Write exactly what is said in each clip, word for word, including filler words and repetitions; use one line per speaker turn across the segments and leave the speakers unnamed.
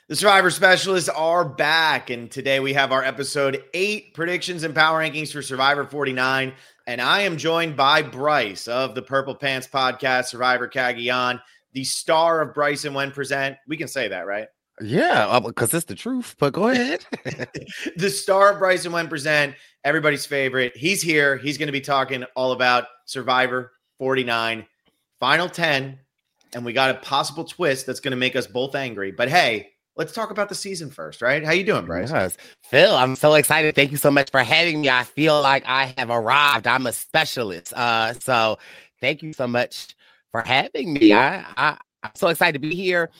The Survivor Specialists are back, and today we have our episode eight predictions and power rankings for Survivor forty-nine. And I am joined by Bryce of the Purple Pants Podcast, Survivor Cagayan, the star of Bryce and When Present. We can say that, right?
Yeah, because it's the truth, but go ahead.
The star of Bryce and When Present, everybody's favorite. He's here. He's going to be talking all about Survivor forty-nine, Final ten, and we got a possible twist that's going to make us both angry. But hey, let's talk about the season first, right? How you doing, Bryce?
Yes. Phil, I'm so excited. Thank you so much for having me. I feel like I have arrived. I'm a specialist. Uh, so thank you so much for having me. I, I, I'm so excited to be here.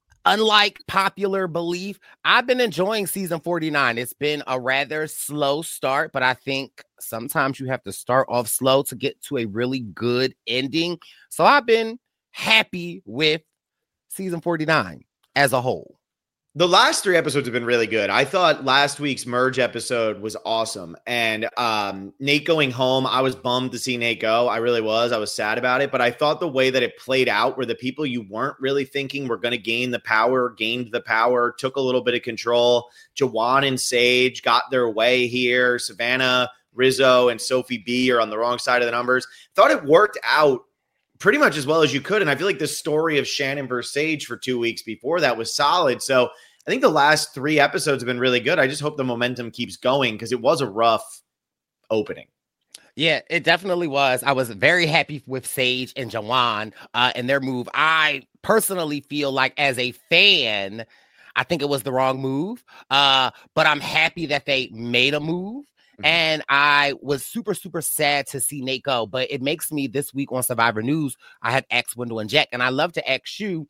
Unlike popular belief, I've been enjoying season forty-nine. It's been a rather slow start, but I think sometimes you have to start off slow to get to a really good ending. So I've been happy with season forty-nine as a whole.
The last three episodes have been really good. I thought last week's merge episode was awesome. And um, Nate going home, I was bummed to see Nate go. I really was. I was sad about it. But I thought the way that it played out, where the people you weren't really thinking were going to gain the power, gained the power, took a little bit of control. Juwan and Sage got their way here. Savannah, Rizzo, and Sophie B are on the wrong side of the numbers. Thought it worked out pretty much as well as you could. And I feel like the story of Shannon versus Sage for two weeks before that was solid. So I think the last three episodes have been really good. I just hope the momentum keeps going because it was a rough opening.
Yeah, it definitely was. I was very happy with Sage and Juwan uh, and their move. I personally feel like as a fan, I think it was the wrong move, uh, but I'm happy that they made a move. And I was super, super sad to see Nate go. But it makes me, this week on Survivor News, I have asked Wendell and Jack. And I love to ask you,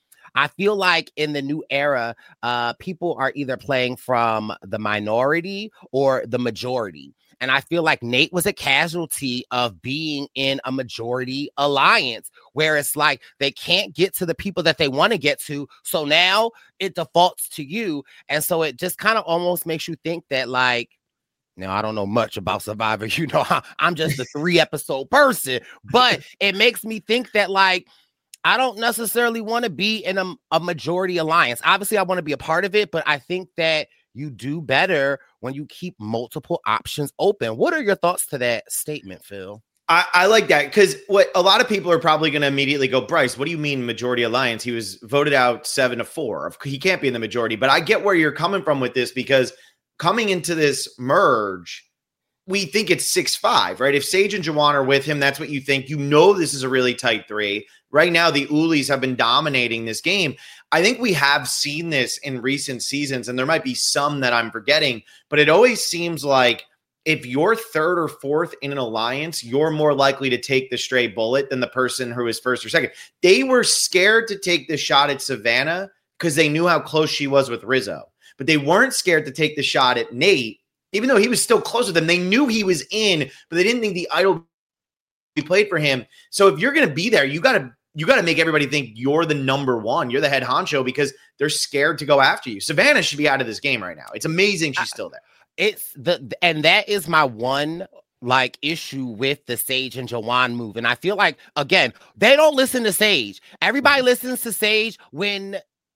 I feel like in the new era, uh, people are either playing from the minority or the majority. And I feel like Nate was a casualty of being in a majority alliance, where it's like they can't get to the people that they want to get to. So now it defaults to you. And so it just kind of almost makes you think that, like, now, I don't know much about Survivor. You know, I'm just a three episode person, but it makes me think that, like, I don't necessarily want to be in a, a majority alliance. Obviously, I want to be a part of it, but I think that you do better when you keep multiple options open. What are your thoughts to that statement, Phil?
I, I like that because what a lot of people are probably going to immediately go, Bryce, what do you mean majority alliance? He was voted out seven to four. He can't be in the majority, but I get where you're coming from with this because coming into this merge, we think it's six five, right? If Sage and Juwan are with him, that's what you think. You know this is a really tight three. Right now, the Ulis have been dominating this game. I think we have seen this in recent seasons, and there might be some that I'm forgetting, but it always seems like if you're third or fourth in an alliance, you're more likely to take the stray bullet than the person who is first or second. They were scared to take the shot at Savannah because they knew how close she was with Rizzo. But they weren't scared to take the shot at Nate, even though he was still close with them. They knew he was in, but they didn't think the idol be played for him. So if you're going to be there, you got to you got to make everybody think you're the number one. You're the head honcho because they're scared to go after you. Savannah should be out of this game right now. It's amazing she's still there.
It's the and that is my one like issue with the Sage and Juwan move. And I feel like, again, they don't listen to Sage. Everybody listens to Sage when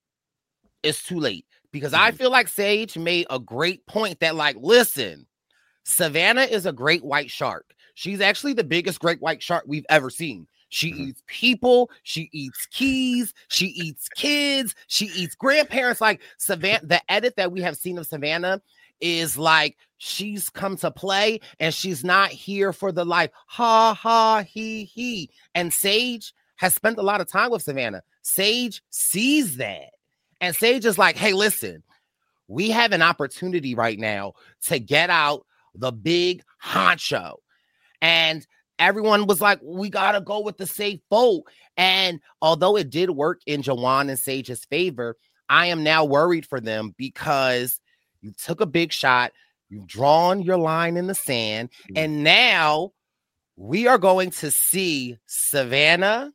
it's too late. Because I feel like Sage made a great point that, like, listen, Savannah is a great white shark. She's actually the biggest great white shark we've ever seen. She mm-hmm. eats people. She eats keys. She eats kids. She eats grandparents. Like, Savannah, the edit that we have seen of Savannah is like she's come to play and she's not here for the, like, ha, ha, he, he. And Sage has spent a lot of time with Savannah. Sage sees that. And Sage is like, hey, listen, we have an opportunity right now to get out the big honcho. And everyone was like, we got to go with the safe vote. And although it did work in Juwan and Sage's favor, I am now worried for them because you took a big shot. You've drawn your line in the sand. Mm-hmm. And now we are going to see Savannah,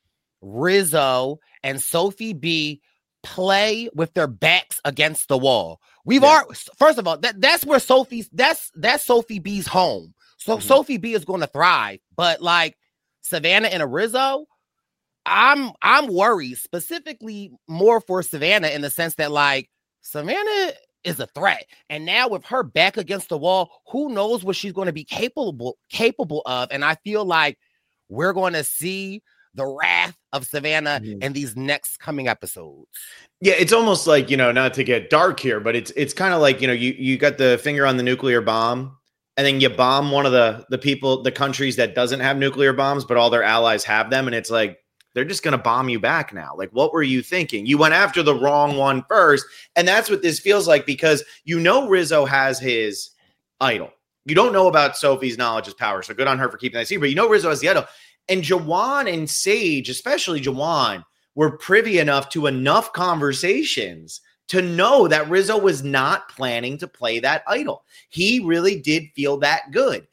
Rizzo, and Sophie B play with their backs against the wall. We've yeah. already, first of all, that, that's where Sophie's, that's, that's Sophie B's home. So mm-hmm. Sophie B is going to thrive. But like Savannah and a Rizzo, I'm I'm worried specifically more for Savannah in the sense that like Savannah is a threat. And now with her back against the wall, who knows what she's going to be capable capable of. And I feel like we're going to see the wrath of Savannah mm-hmm. in these next coming episodes.
Yeah, it's almost like, you know, not to get dark here, but it's it's kind of like, you know, you you got the finger on the nuclear bomb and then you bomb one of the the people, the countries that doesn't have nuclear bombs, but all their allies have them. And it's like, they're just going to bomb you back now. Like, what were you thinking? You went after the wrong one first. And that's what this feels like, because you know Rizzo has his idol. You don't know about Sophie's knowledge is power. So good on her for keeping that secret. But you know Rizzo has the idol. And Jawan and Sage, especially Jawan, were privy enough to enough conversations to know that Rizzo was not planning to play that idol. He really did feel that good.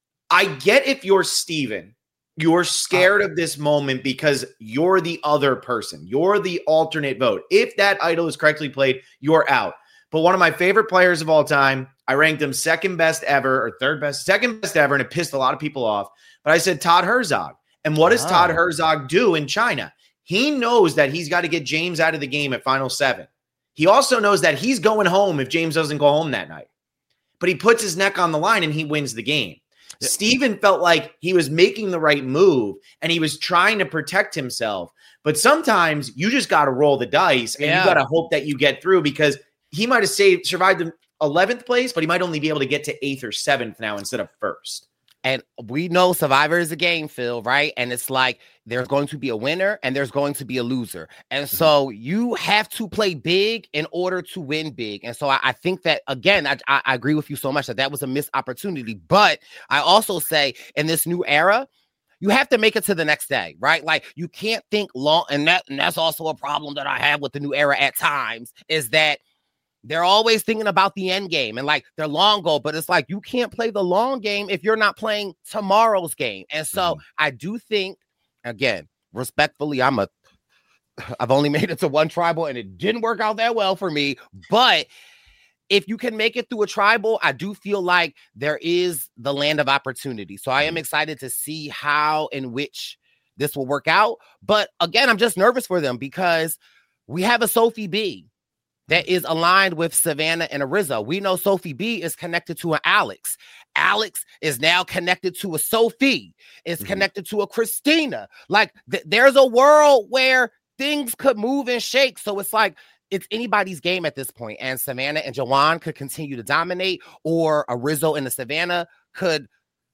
I get if you're Steven, you're scared of this moment because you're the other person. You're the alternate vote. If that idol is correctly played, you're out. But one of my favorite players of all time, I ranked him second best ever or third best, second best ever, and it pissed a lot of people off. But I said Todd Herzog. And what does oh. Todd Herzog do in China? He knows that he's got to get James out of the game at final seven. He also knows that he's going home if James doesn't go home that night. But he puts his neck on the line and he wins the game. Yeah. Steven felt like he was making the right move and he was trying to protect himself. But sometimes you just got to roll the dice and yeah. you got to hope that you get through, because he might have saved, survived the eleventh place, but he might only be able to get to eighth or seventh now instead of first.
And we know Survivor is a game, Phil, right? And it's like there's going to be a winner and there's going to be a loser. And so you have to play big in order to win big. And so I, I think that, again, I, I agree with you so much that that was a missed opportunity. But I also say in this new era, you have to make it to the next day, right? Like you can't think long. And, that, and that's also a problem that I have with the new era at times, is that they're always thinking about the end game and like their long goal, but it's like you can't play the long game if you're not playing tomorrow's game. And so mm-hmm. I do think, again, respectfully, I'm a, I've only made it to one tribal and it didn't work out that well for me. But if you can make it through a tribal, I do feel like there is the land of opportunity. So I am excited to see how in which this will work out. But again, I'm just nervous for them because we have a Sophie B that is aligned with Savannah and a Rizzo. We know Sophie B is connected to an Alex. Alex is now connected to a Sophie. Is mm-hmm. connected to a Christina. Like th- there's a world where things could move and shake. So it's like it's anybody's game at this point. And Savannah and Jawan could continue to dominate, or a Rizzo and a Savannah could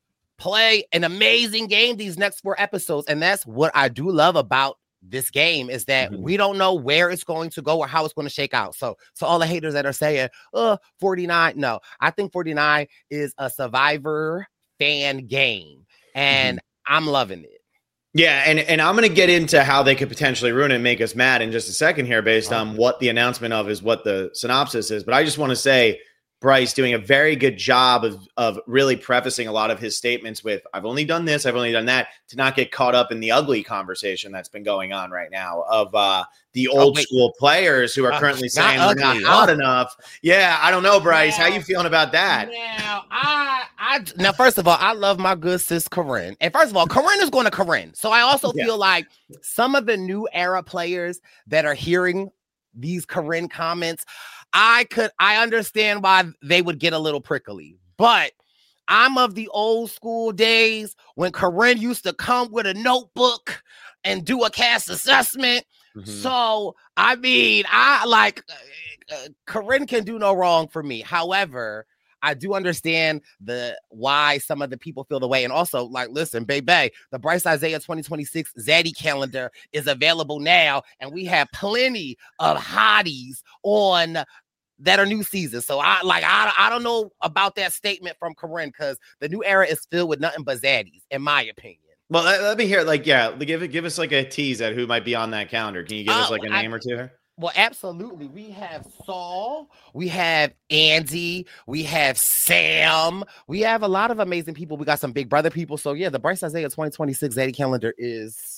play an amazing game these next four episodes. And that's what I do love about this game, is that mm-hmm. we don't know where it's going to go or how it's going to shake out. So, so all the haters that are saying, oh, forty-nine, no, I think forty-nine is a Survivor fan game, and mm-hmm. I'm loving it.
Yeah, and, and I'm going to get into how they could potentially ruin it and make us mad in just a second here based on what the announcement of is, what the synopsis is. But I just want to say, Bryce doing a very good job of, of really prefacing a lot of his statements with, I've only done this, I've only done that, to not get caught up in the ugly conversation that's been going on right now of uh, the old oh, school players who are uh, currently saying not we're not hot oh. enough. Yeah, I don't know, Bryce. Now, how you feeling about that?
Now, I, I, now, first of all, I love my good sis Corinne. And first of all, Corinne is going to Corinne. So I also yeah. feel like some of the new era players that are hearing these Corinne comments, I could, I understand why they would get a little prickly, but I'm of the old school days when Corinne used to come with a notebook and do a cast assessment. Mm-hmm. So, I mean, I like uh, Corinne can do no wrong for me. However, I do understand the why some of the people feel the way. And also, like, listen, baby, the Bryce Isaiah twenty twenty-six Zaddy calendar is available now, and we have plenty of hotties on that are new seasons. So I like I, I don't know about that statement from Corinne, because the new era is filled with nothing but zaddies, in my opinion.
Well, let, let me hear, like, yeah, give it, give us like a tease at who might be on that calendar. Can you give uh, us like a I, name or two?
Well, absolutely. We have Saul, we have Andy, we have Sam, we have a lot of amazing people. We got some Big Brother people. So yeah, the Bryce Isaiah twenty twenty-six Zaddy calendar is.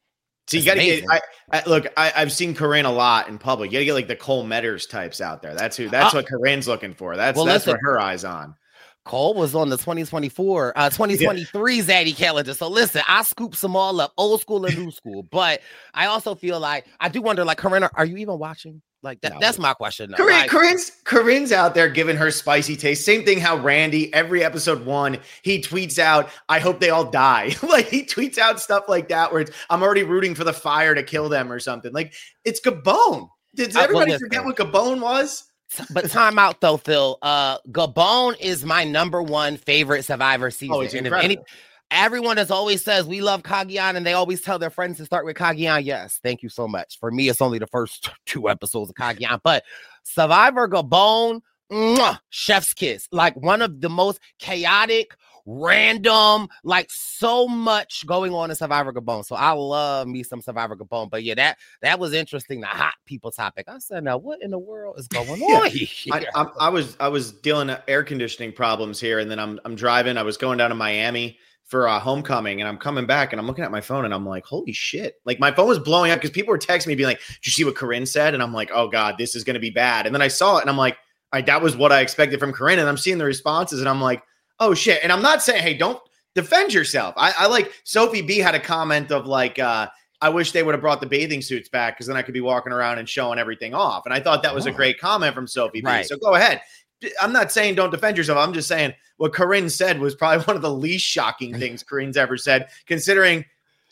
So you got to get. I, I, look, I, I've seen Corinne a lot in public. You got to get like the Cole Metters types out there. That's who. That's uh, what Corinne's looking for. That's well, that's listen, what her eyes on.
Cole was on the twenty twenty-four, uh, twenty twenty-three yeah. Zaddy calendar. So listen, I scoops them all up, old school and new school. But I also feel like I do wonder, like, Corinne, are you even watching? Like that, no. That's my question. Though.
Corinne,
like,
Corinne's, Corinne's out there giving her spicy taste. Same thing how Randy, every episode one, he tweets out, I hope they all die. Like he tweets out stuff like that where it's, I'm already rooting for the fire to kill them or something. Like it's Gabon. Did everybody uh, well, forget what Gabon was?
But time out though, Phil. Uh, Gabon is my number one favorite Survivor season.
Oh, it's
and
incredible.
If any, everyone has always says we love Cagayan, and they always tell their friends to start with Cagayan. Yes, thank you so much. For me, it's only the first two episodes of Cagayan, but Survivor Gabon, mwah, chef's kiss. Like one of the most chaotic, random, like so much going on in Survivor Gabon. So I love me some Survivor Gabon. But yeah, that that was interesting. The hot people topic. I said, now what in the world is going on
yeah.
here?
I, I, I was I was dealing with air conditioning problems here, and then I'm I'm driving. I was going down to Miami for a homecoming, and I'm coming back, and I'm looking at my phone, and I'm like, holy shit! Like my phone was blowing up because people were texting me, being like, "Did you see what Corinne said?" And I'm like, oh god, this is going to be bad. And then I saw it, and I'm like, all right, that was what I expected from Corinne. And I'm seeing the responses, and I'm like, oh shit. And I'm not saying, hey, don't defend yourself. I, I like Sophie B had a comment of like, uh, I wish they would have brought the bathing suits back because then I could be walking around and showing everything off. And I thought that was oh. a great comment from Sophie B.
Right.
So go ahead. I'm not saying don't defend yourself. I'm just saying what Corinne said was probably one of the least shocking things Corinne's ever said, considering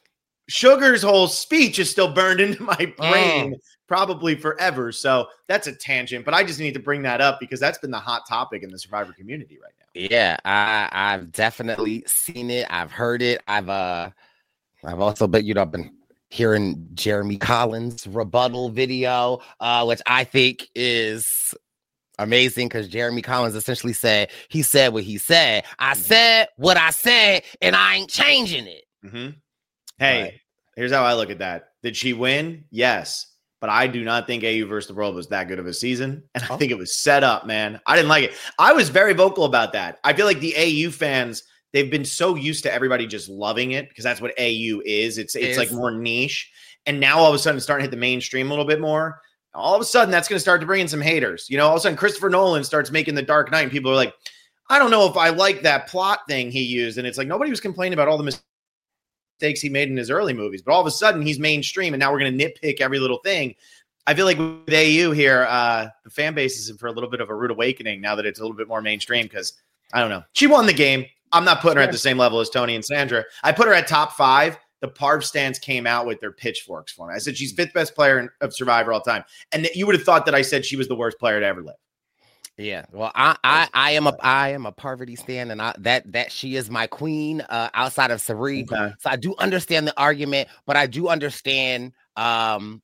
Sugar's whole speech is still burned into my brain. Mm. Probably forever. So that's a tangent, but I just need to bring that up because that's been the hot topic in the Survivor community right now.
Yeah, I, I've definitely seen it. I've heard it. I've uh, I've also been, you know, I've been hearing Jeremy Collins' rebuttal video, uh, which I think is amazing because Jeremy Collins essentially said he said what he said. I mm-hmm. said what I said, and I ain't changing it.
Mm-hmm. Hey, but here's how I look at that. Did she win? Yes. But I do not think A U versus the World was that good of a season. And I think it was set up, man. I didn't like it. I was very vocal about that. I feel like the A U fans, they've been so used to everybody just loving it because that's what A U is. It's it's is. like more niche. And now all of a sudden it's starting to hit the mainstream a little bit more. All of a sudden that's going to start to bring in some haters. You know, all of a sudden Christopher Nolan starts making The Dark Knight and people are like, I don't know if I like that plot thing he used. And it's like nobody was complaining about all the mistakes mistakes he made in his early movies, but all of a sudden he's mainstream and now we're going to nitpick every little thing. I feel like with A U here, uh, the fan base is in for a little bit of a rude awakening now that it's a little bit more mainstream because, I don't know, she won the game. I'm not putting her at the same level as Tony and Sandra. I put her at top five. The Parv stands came out with their pitchforks for me. I said she's fifth best player in, of Survivor all time. And that you would have thought that I said she was the worst player to ever live.
Yeah, well, I, I, I am a I am a Parvati stan, and I, that that she is my queen uh, outside of Cirie. Okay. So I do understand the argument, but I do understand um,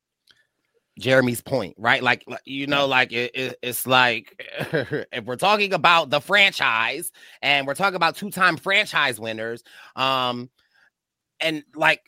Jeremy's point, right? Like you know, like it, it, it's like if we're talking about the franchise, and we're talking about two time franchise winners, um, and like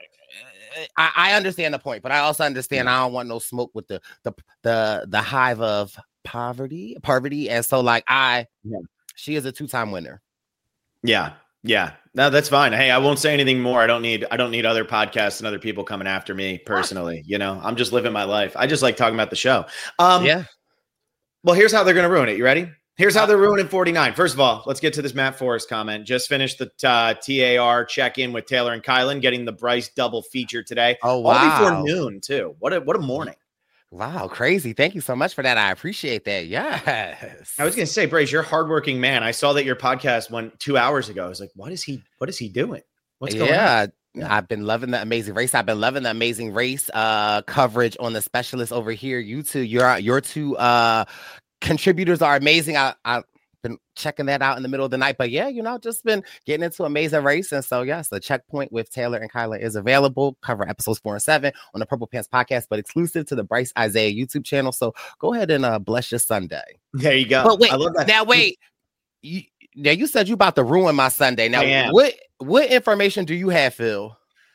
I, I understand the point, but I also understand I don't want no smoke with the the the the hive of poverty, poverty, and so like I, yeah. she is a two-time winner.
Yeah, yeah, no, that's fine. Hey, I won't say anything more. I don't need, I don't need other podcasts and other people coming after me personally. You know, I'm just living my life. I just like talking about the show. Um,
yeah.
Well, here's how they're going to ruin it. You ready? Here's how they're ruining forty-nine. First of all, let's get to this Matt Forrest comment. Just finished the uh, T A R check-in with Taylor and Kylan, getting the Bryce double feature today.
Oh wow!
All before noon too. What a what a morning.
Wow, crazy. Thank you so much for that. I appreciate that. Yes.
I was going to say, Bryce, you're a hardworking man. I saw that your podcast went two hours ago. I was like, what is he, what is he doing? What's going
yeah,
on? Yeah,
I've been loving the Amazing Race. I've been loving the Amazing Race uh, coverage on the specialist over here. You two, your, your two uh, contributors are amazing. I, I, been checking that out in the middle of the night, but yeah, you know, just been getting into Amazing Race. And so yes, the checkpoint with Taylor and Kyla is available. Cover episodes four and seven on the Purple Pants podcast, but exclusive to the Bryce Isaiah YouTube channel. So go ahead and uh bless your Sunday.
There you go.
But wait,
I love that.
now wait, you, now you said you about to ruin my Sunday. Now what what information do you have, Phil?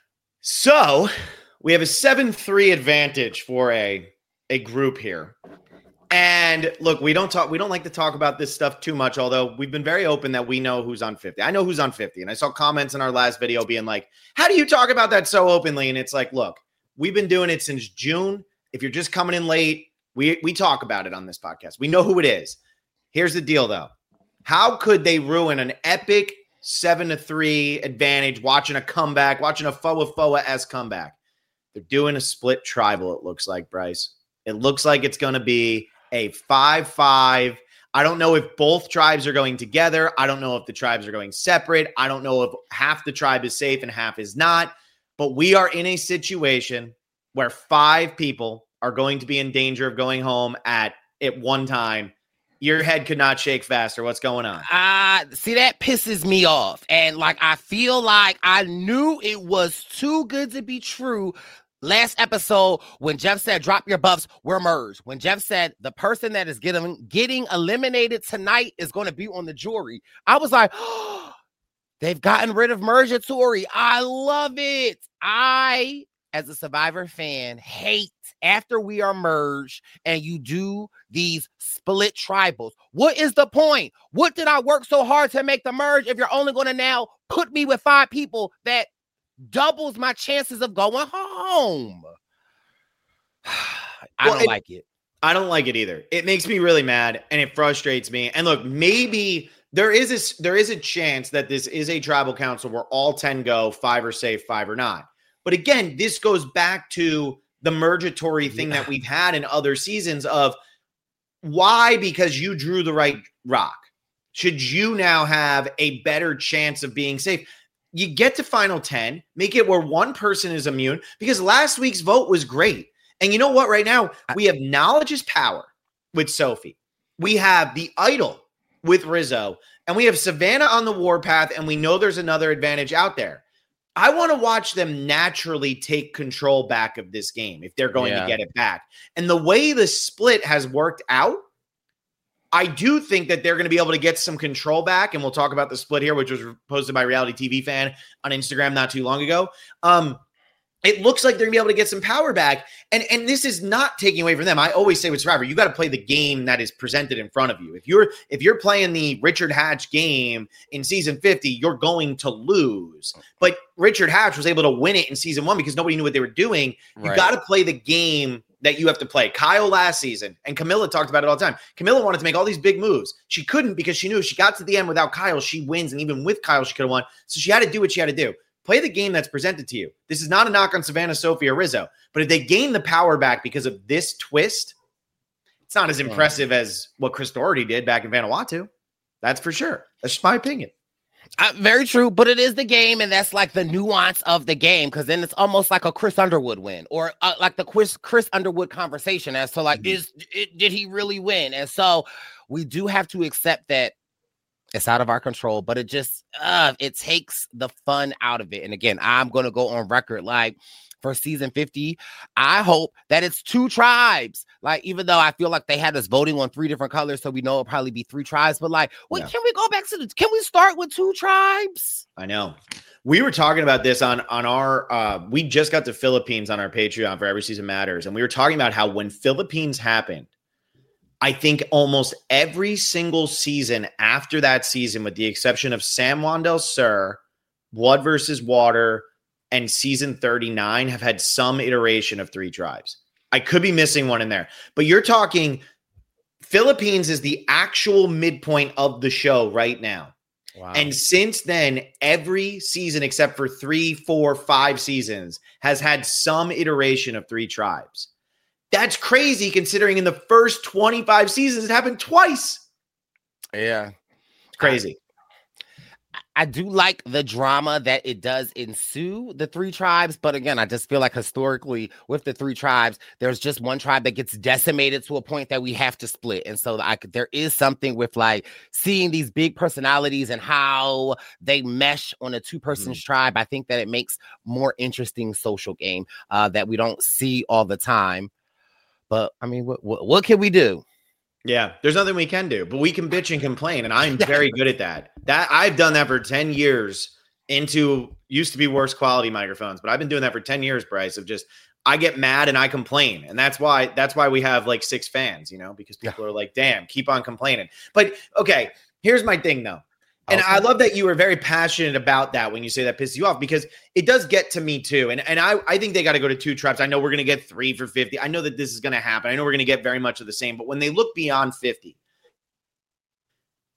So we have a seven three advantage for a a group here. And look, we don't talk, we don't like to talk about this stuff too much, although we've been very open that we know who's on fifty. I know who's on fifty. And I saw comments in our last video being like, how do you talk about that so openly? And it's like, look, we've been doing it since June. If you're just coming in late, we, we talk about it on this podcast. We know who it is. Here's the deal though. How could they ruin an epic seven to three advantage, watching a comeback, watching a Foa Foa-esque comeback? They're doing a split tribal, it looks like, Bryce. It looks like it's going to be a five five. I don't know if both tribes are going together. I don't know if the tribes are going separate. I don't know if half the tribe is safe and half is not. But we are in a situation where five people are going to be in danger of going home at, at one time. Your head could not shake faster. What's going on?
Uh, see, that pisses me off. And like, I feel like I knew it was too good to be true. Last episode, when Jeff said, drop your buffs, we're merged. When Jeff said the person that is getting, getting eliminated tonight is going to be on the jury, I was like, oh, they've gotten rid of Mergatory. I love it. I, as a Survivor fan, hate after we are merged and you do these split tribals. What is the point? What did I work so hard to make the merge if you're only going to now put me with five people that doubles my chances of going home? I well, don't it, like it.
I don't like it either. It makes me really mad and it frustrates me. And look, maybe there is a, there is a chance that this is a tribal council where all ten go, five are safe, five are not. But again, this goes back to the mergatory thing yeah. that we've had in other seasons of why, because you drew the right rock, should you now have a better chance of being safe? You get to final ten, make it where one person is immune, because last week's vote was great. And you know what? Right now, we have knowledge is power with Sophie. We have the idol with Rizzo, and we have Savannah on the warpath, and we know there's another advantage out there. I want to watch them naturally take control back of this game if they're going yeah. to get it back. And the way the split has worked out, I do think that they're going to be able to get some control back. And we'll talk about the split here, which was posted by Reality T V Fan on Instagram not too long ago. Um, it looks like they're going to be able to get some power back. And, and this is not taking away from them. I always say with Survivor, you got to play the game that is presented in front of you. If you're if you're playing the Richard Hatch game in season fifty, you're going to lose. But Richard Hatch was able to win it in season one because nobody knew what they were doing. You right. got to play the game that you have to play. Kyle last season, and Camilla talked about it all the time. Camilla wanted to make all these big moves. She couldn't because she knew if she got to the end without Kyle, she wins. And even with Kyle, she could have won. So she had to do what she had to do. Play the game that's presented to you. This is not a knock on Savannah, Sophie, or Rizzo. But if they gain the power back because of this twist, it's not as impressive as what Chris Doherty did back in Vanuatu. That's for sure. That's just my opinion.
Uh, very true, but it is the game, and that's like the nuance of the game, because then it's almost like a Chris Underwood win, or uh, like the Chris Chris Underwood conversation as to like, mm-hmm. is it, did he really win? And so we do have to accept that it's out of our control, but it just uh, it takes the fun out of it. And again, I'm going to go on record like for season fifty, I hope that it's two tribes. Like, even though I feel like they had us voting on three different colors, so we know it'll probably be three tribes. But like, wait, yeah. can we go back to the? Can we start with two tribes?
I know. We were talking about this on on our. Uh, we just got to Philippines on our Patreon for Every Season Matters, and we were talking about how when Philippines happened, I think almost every single season after that season, with the exception of San Juan del Sur, Blood versus Water, and season thirty-nine, have had some iteration of three tribes. I could be missing one in there, but you're talking Philippines is the actual midpoint of the show right now. Wow. And since then, every season except for three, four, five seasons has had some iteration of three tribes. That's crazy considering in the first twenty-five seasons, it happened twice.
Yeah.
It's crazy.
I, I do like the drama that it does ensue, the three tribes. But again, I just feel like historically with the three tribes, there's just one tribe that gets decimated to a point that we have to split. And so I could, there is something with like seeing these big personalities and how they mesh on a two-person mm. tribe. I think that it makes more interesting social game uh, that we don't see all the time. But I mean, what, what what can we do?
Yeah, there's nothing we can do, but we can bitch and complain, and I'm very good at that. That I've done that for ten years into used to be worse quality microphones, but I've been doing that for ten years, Bryce, of just I get mad and I complain. And that's why that's why we have like six fans, you know, because people yeah. are like, damn, keep on complaining. But okay, here's my thing though. And okay. I love that you were very passionate about that when you say that pisses you off, because it does get to me too. And and I, I think they got to go to two tribes. I know we're going to get three for fifty. I know that this is going to happen. I know we're going to get very much of the same. But when they look beyond fifty,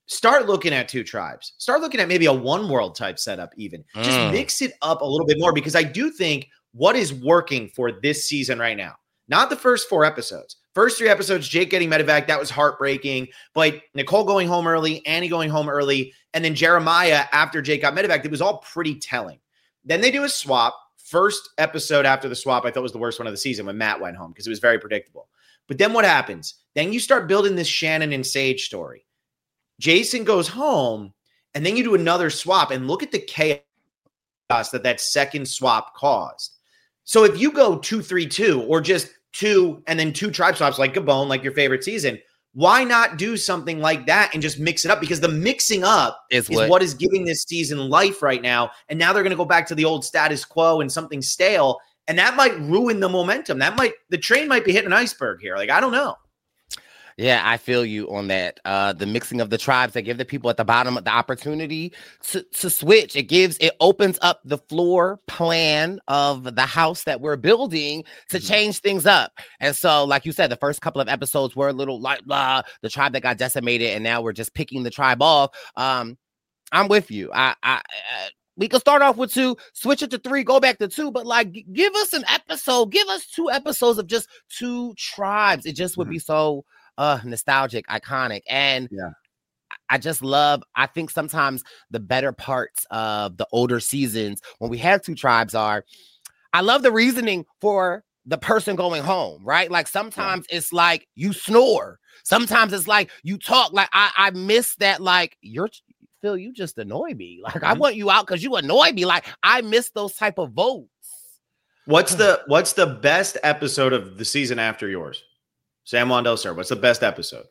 start looking at two tribes. Start looking at maybe a one world type setup even. Mm. Just mix it up a little bit more because I do think what is working for this season right now, not the first four episodes. First three episodes, Jake getting medevac, that was heartbreaking. But Nicole going home early, Annie going home early, and then Jeremiah after Jake got medevac, it was all pretty telling. Then they do a swap. First episode after the swap, I thought was the worst one of the season when Matt went home because it was very predictable. But then what happens? Then you start building this Shannon and Sage story. Jason goes home, and then you do another swap, and look at the chaos that that second swap caused. So if you go two, three, two, or just two and then two tribe swaps like Gabon, like your favorite season, why not do something like that and just mix it up? Because the mixing up is, is what, what is giving this season life right now. And now they're going to go back to the old status quo and something stale. And that might ruin the momentum. That might, the train might be hitting an iceberg here. Like, I don't know.
Yeah, I feel you on that. Uh, the mixing of the tribes that give the people at the bottom the opportunity to, to switch. It gives, it opens up the floor plan of the house that we're building to mm-hmm. change things up. And so, like you said, the first couple of episodes were a little like blah, the tribe that got decimated, and now we're just picking the tribe off. Um, I'm with you. I, I, I we could start off with two, switch it to three, go back to two, but like, give us an episode, give us two episodes of just two tribes. It just would mm-hmm. be so uh nostalgic, iconic. And yeah, I just love, I think sometimes the better parts of the older seasons when we have two tribes are, I love the reasoning for the person going home, right? Like sometimes yeah. it's like you snore. Sometimes it's like you talk. Like I, I miss that. Like you're Phil, you just annoy me. Like mm-hmm. I want you out because you annoy me. Like I miss those type of votes.
What's the what's the best episode of the season after yours? San Juan del Sur, what's the best episode?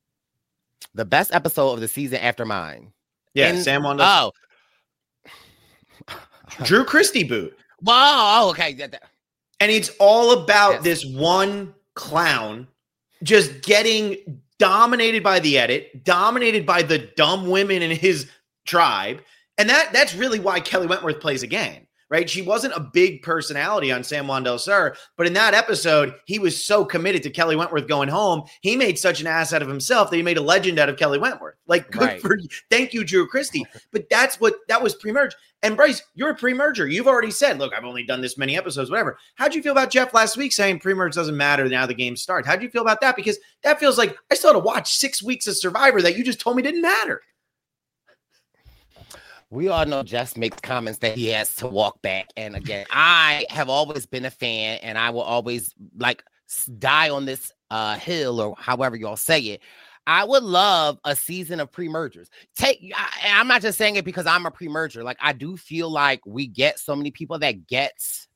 The best episode of the season after mine.
Yeah, In, San Juan del Sur. Oh. Drew Christie boot.
Whoa, okay.
And it's all about
yes.
this one clown just getting dominated by the edit, dominated by the dumb women in his tribe. And that that's really why Kelly Wentworth plays a game. Right? She wasn't a big personality on San Juan del Sur, but in that episode, he was so committed to Kelly Wentworth going home. He made such an ass out of himself that he made a legend out of Kelly Wentworth. Like, good right. for you. Thank you, Drew Christie. But that's what, that was pre-merge. And Bryce, you're a pre-merger. You've already said, look, I've only done this many episodes, whatever. How'd you feel about Jeff last week saying pre-merge doesn't matter now the game starts? How'd you feel about that? Because that feels like I still had to watch six weeks of Survivor that you just told me didn't matter.
We all know Jeff makes comments that he has to walk back. And again, I have always been a fan, and I will always like die on this uh, hill, or however y'all say it. I would love a season of pre-mergers. Take, I, I'm not just saying it because I'm a pre-merger. Like I do feel like we get so many people that get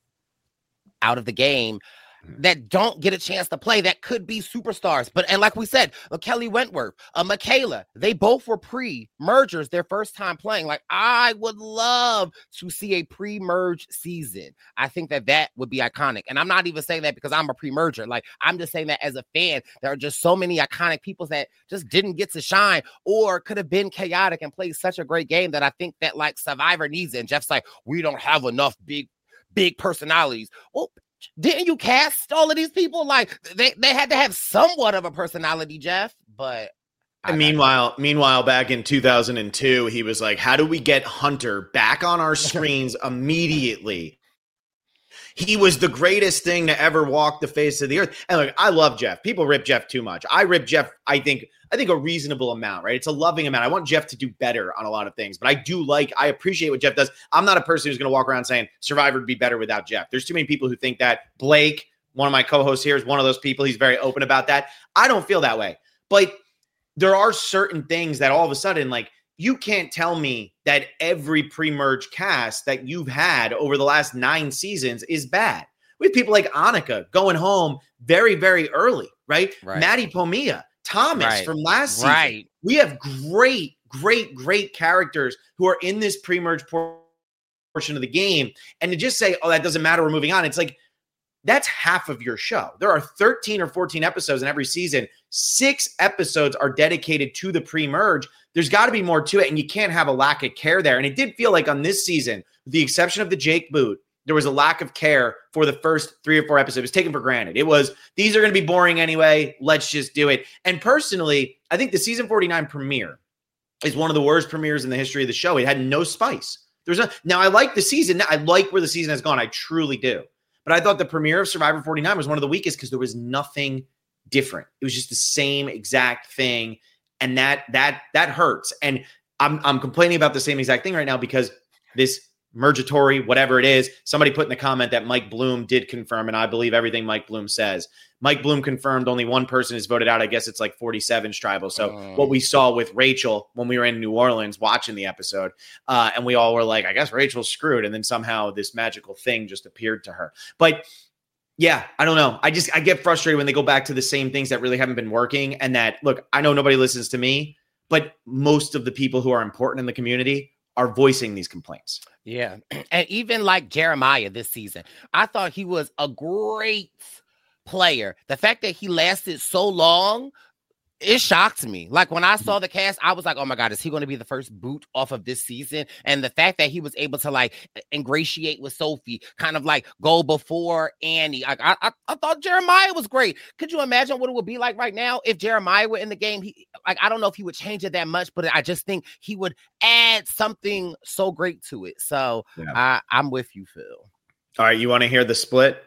out of the game that don't get a chance to play that could be superstars. But, and like we said, uh, Kelly Wentworth, uh, Michaela, they both were pre-mergers their first time playing. Like I would love to see a pre-merge season. I think that that would be iconic. And I'm not even saying that because I'm a pre-merger. Like I'm just saying that as a fan, there are just so many iconic people that just didn't get to shine or could have been chaotic and played such a great game that I think that like Survivor needs it. And Jeff's like, we don't have enough big, big personalities. Well, didn't you cast all of these people? Like they, they had to have somewhat of a personality, Jeff. But
and meanwhile, meanwhile, back in two thousand two, he was like, how do we get Hunter back on our screens immediately? He was the greatest thing to ever walk the face of the earth. And like, I love Jeff. People rip Jeff too much. I rip Jeff, I think, I think a reasonable amount, right? It's a loving amount. I want Jeff to do better on a lot of things, but I do like, I appreciate what Jeff does. I'm not a person who's going to walk around saying Survivor would be better without Jeff. There's too many people who think that. Blake, one of my co-hosts here, is one of those people. He's very open about that. I don't feel that way, but there are certain things that all of a sudden, like, you can't tell me that every pre-merge cast that you've had over the last nine seasons is bad. We have people like Annika going home very, very early, right? right. Maddie Pomia, Thomas right. from last season.
Right.
We have great, great, great characters who are in this pre-merge portion of the game. And to just say, oh, that doesn't matter, we're moving on. It's like, that's half of your show. There are thirteen or fourteen episodes in every season. Six episodes are dedicated to the pre-merge. There's got to be more to it, and you can't have a lack of care there. And it did feel like on this season, with the exception of the Jake boot, there was a lack of care for the first three or four episodes. It was taken for granted. It was, these are going to be boring anyway. Let's just do it. And personally, I think the season forty-nine premiere is one of the worst premieres in the history of the show. It had no spice. There's a now I like the season. I like where the season has gone. I truly do. But I thought the premiere of Survivor forty-nine was one of the weakest because there was nothing different. It was just the same exact thing. And that that that hurts. And I'm I'm complaining about the same exact thing right now because this Mergatory, whatever it is, somebody put in the comment that Mike Bloom did confirm, and I believe everything Mike Bloom says. Mike Bloom confirmed only one person is voted out. I guess it's like forty-seven tribal. So um, what we saw with Rachel when we were in New Orleans watching the episode, uh, and we all were like, I guess Rachel's screwed. And then somehow this magical thing just appeared to her. But yeah, I don't know. I just I get frustrated when they go back to the same things that really haven't been working. And that, look, I know nobody listens to me, but most of the people who are important in the community are voicing these complaints.
Yeah. And even like Jeremiah this season, I thought he was a great player. The fact that he lasted so long, it shocked me. Like when I saw the cast, I was like, oh my God, is he going to be the first boot off of this season? And the fact that he was able to like ingratiate with Sophie, kind of like go before Annie. Like I, I, I thought Jeremiah was great. Could you imagine what it would be like right now if Jeremiah were in the game? He, like, I don't know if he would change it that much, but I just think he would add something so great to it. So yeah. I, I'm with you, Phil.
All right. You want to hear the split?